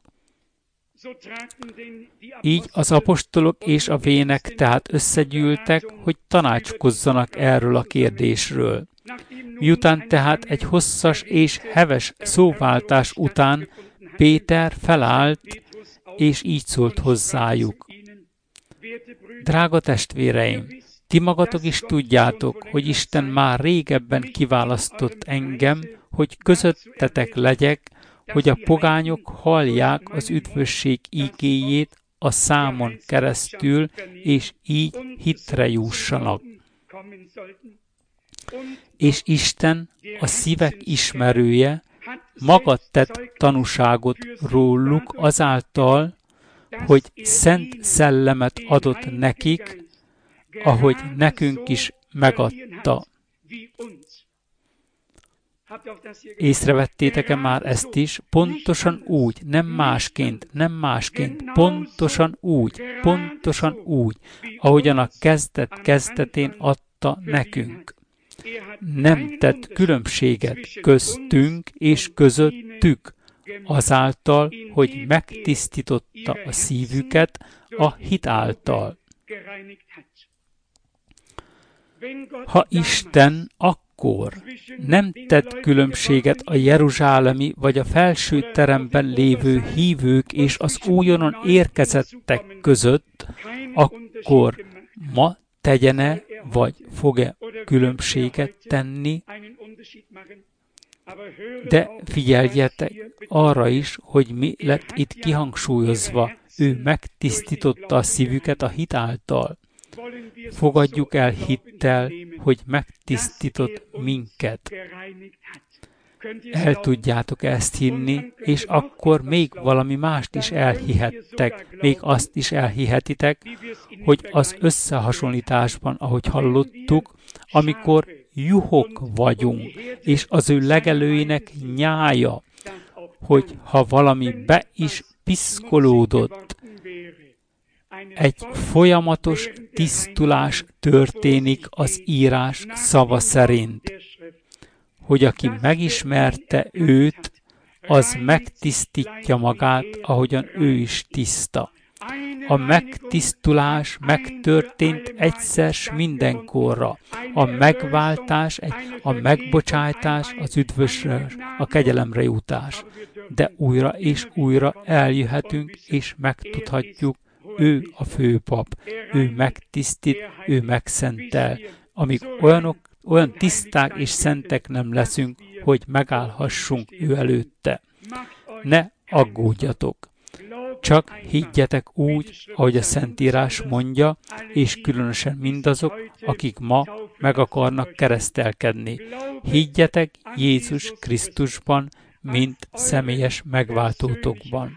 Így az apostolok és a vének tehát összegyűltek, hogy tanácskozzanak erről a kérdésről. Miután tehát egy hosszas és heves szóváltás után Péter felállt, és így szólt hozzájuk. Drága testvéreim, ti magatok is tudjátok, hogy Isten már régebben kiválasztott engem, hogy közöttetek legyek, hogy a pogányok hallják az üdvösség ígéjét a számon keresztül, és így hitre jussanak. És Isten, a szívek ismerője, maga tett tanúságot róluk azáltal, hogy Szent Szellemet adott nekik, ahogy nekünk is megadta. Észrevettétek-e már ezt is? Pontosan úgy, nem másként, nem másként, pontosan úgy, pontosan úgy, ahogyan a kezdet kezdetén adta nekünk. Nem tett különbséget köztünk és közöttük, azáltal, hogy megtisztította a szívüket a hit által. Ha Isten akkor nem tett különbséget a jeruzsálemi vagy a felső teremben lévő hívők és az újonnan érkezettek között, akkor ma tegyene vagy fog-e különbséget tenni? De figyeljetek arra is, hogy mi lett itt kihangsúlyozva. ő megtisztította a szívüket a hit által. Fogadjuk el hittel, hogy megtisztított minket. El tudjátok ezt hinni, és akkor még valami mást is elhihettek, még azt is elhihetitek, hogy az összehasonlításban, ahogy hallottuk, amikor juhok vagyunk, és az ő legelőinek nyája, hogy ha valami be is piszkolódott, egy folyamatos tisztulás történik az írás szava szerint, hogy aki megismerte őt, az megtisztítja magát, ahogyan ő is tiszta. A megtisztulás megtörtént egyszer mindenkorra. A megváltás, a megbocsájtás, az üdvösségre, a kegyelemre jutás. De újra és újra eljöhetünk, és megtudhatjuk, ő a főpap, ő megtisztít, ő megszentel, amíg olyanok, olyan tiszták és szentek nem leszünk, hogy megállhassunk ő előtte. Ne aggódjatok! Csak higgyetek úgy, ahogy a Szentírás mondja, és különösen mindazok, akik ma meg akarnak keresztelkedni. Higgyetek Jézus Krisztusban, mint személyes megváltótokban.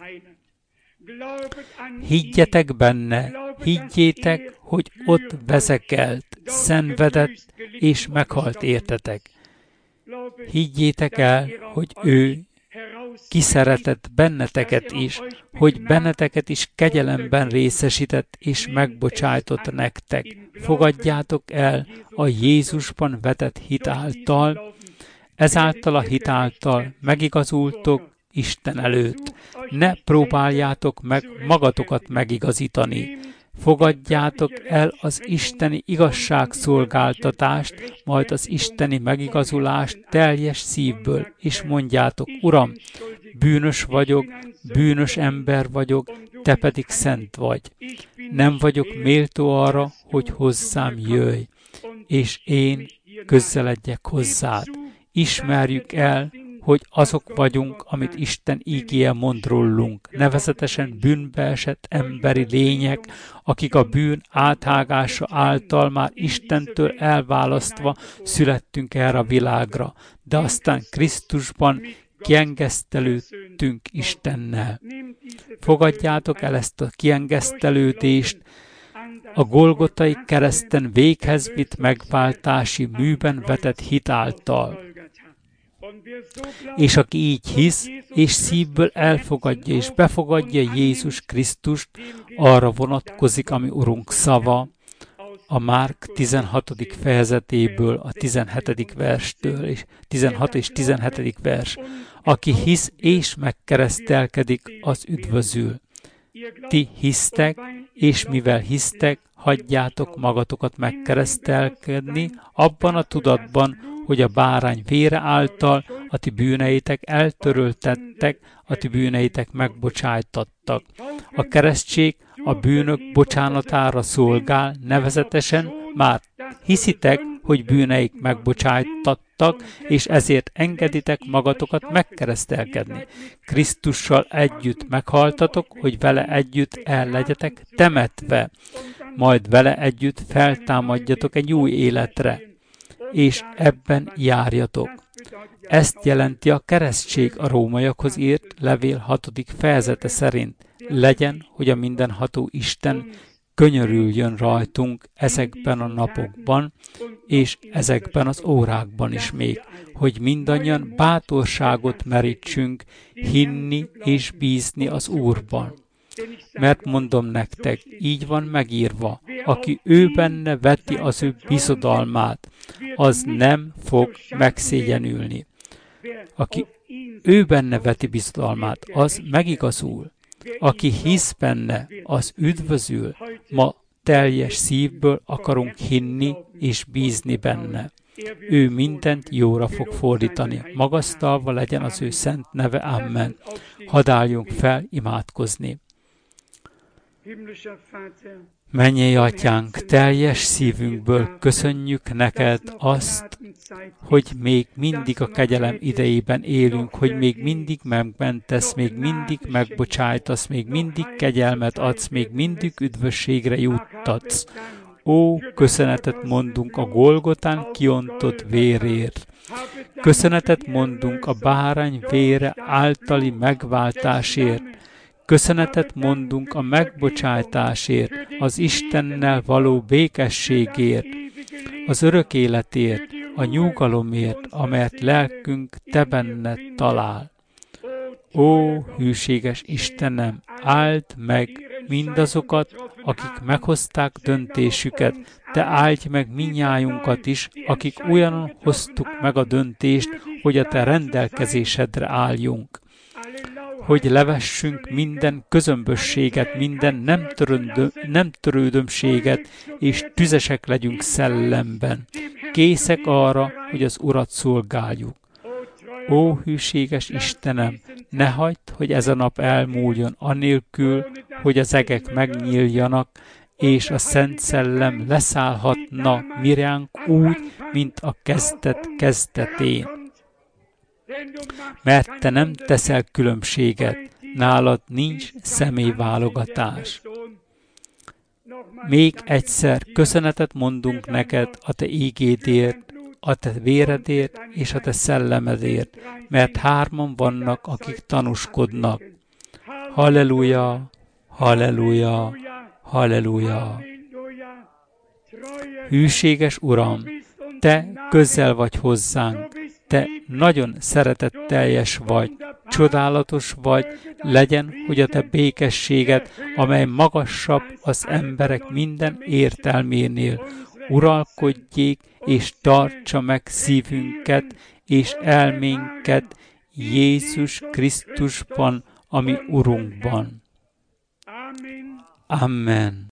Higgyetek benne, higgyétek, hogy ott vezekelt, szenvedett és meghalt értetek. Higgyétek el, hogy ő kiszeretett benneteket is, hogy benneteket is kegyelemben részesített és megbocsájtott nektek. Fogadjátok el a Jézusban vetett hit által, ezáltal a hit által megigazultok Isten előtt. Ne próbáljátok meg magatokat megigazítani. Fogadjátok el az isteni igazságszolgáltatást, majd az isteni megigazulást teljes szívből, és mondjátok, Uram, bűnös vagyok, bűnös ember vagyok, te pedig szent vagy. Nem vagyok méltó arra, hogy hozzám jöjj, és én közeledjek hozzád. Ismerjük el, hogy azok vagyunk, amit Isten ígéje mond rólunk, nevezetesen bűnbe esett emberi lények, akik a bűn áthágása által már Istentől elválasztva születtünk erre a világra, de aztán Krisztusban kiengesztelődtünk Istennel. Fogadjátok el ezt a kiengesztelődést, a Golgotai kereszten véghez vitt megváltási műben vetett hit által. És aki így hisz, és szívből elfogadja és befogadja Jézus Krisztust, arra vonatkozik, ami Urunk szava, a Márk tizenhatodik fejezetéből, a tizenhetedik verstől, és tizenhat és tizenhetedik vers. Aki hisz és megkeresztelkedik, az üdvözül. Ti hisztek, és mivel hisztek, hagyjátok magatokat megkeresztelkedni, abban a tudatban, hogy a bárány vére által a ti bűneitek eltöröltettek, a ti bűneitek megbocsájtattak. A keresztség a bűnök bocsánatára szolgál, nevezetesen már hiszitek, hogy bűneik megbocsájtattak, és ezért engeditek magatokat megkeresztelkedni. Krisztussal együtt meghaltatok, hogy vele együtt el legyetek temetve, majd vele együtt feltámadjatok egy új életre, és ebben járjatok. Ezt jelenti a keresztség a rómaiakhoz írt levél hatodik fejezete szerint. Legyen, hogy a mindenható Isten könyörüljön rajtunk ezekben a napokban, és ezekben az órákban is még, hogy mindannyian bátorságot merítsünk hinni és bízni az Úrban. Mert mondom nektek, így van megírva, aki ő benne veti az ő bizodalmát, az nem fog megszégyenülni. Aki ő benne veti bizodalmát, az megigazul. Aki hisz benne, az üdvözül. Ma teljes szívből akarunk hinni és bízni benne. Ő mindent jóra fog fordítani. Magasztalva legyen az ő szent neve. Amen. Hadd álljunk fel imádkozni. Mennyei Atyánk, teljes szívünkből köszönjük neked azt, hogy még mindig a kegyelem idejében élünk, hogy még mindig megmentesz, még mindig megbocsájtasz, még mindig kegyelmet adsz, még mindig üdvösségre juttatsz. Ó, köszönetet mondunk a Golgotán kiontott vérért. Köszönetet mondunk a bárány vére általi megváltásért. Köszönetet mondunk a megbocsájtásért, az Istennel való békességért, az örök életért, a nyugalomért, amelyet lelkünk te benned talál. Ó, hűséges Istenem, áld meg mindazokat, akik meghozták döntésüket, te áldj meg minnyájunkat is, akik olyanon hoztuk meg a döntést, hogy a te rendelkezésedre álljunk. Hogy levessünk minden közömbösséget, minden nem, töröndö, nem törődömséget, és tüzesek legyünk szellemben. Készek arra, hogy az Urat szolgáljuk. Ó, hűséges Istenem, ne hagyd, hogy ez a nap elmúljon, anélkül, hogy az egek megnyíljanak, és a Szent Szellem leszállhatna miránk úgy, mint a kezdet kezdetén. Mert te nem teszel különbséget, nálad nincs személyválogatás. Még egyszer köszönetet mondunk neked a te ígédért, a te véredért és a te szellemedért, mert hárman vannak, akik tanúskodnak. Halleluja, halleluja, halleluja. Hűséges Uram, te közel vagy hozzánk, te nagyon szeretetteljes vagy, csodálatos vagy, legyen, hogy a te békességed, amely magasabb az emberek minden értelménél, uralkodjék és tartsa meg szívünket és elménket Jézus Krisztusban, ami Urunkban. Amen.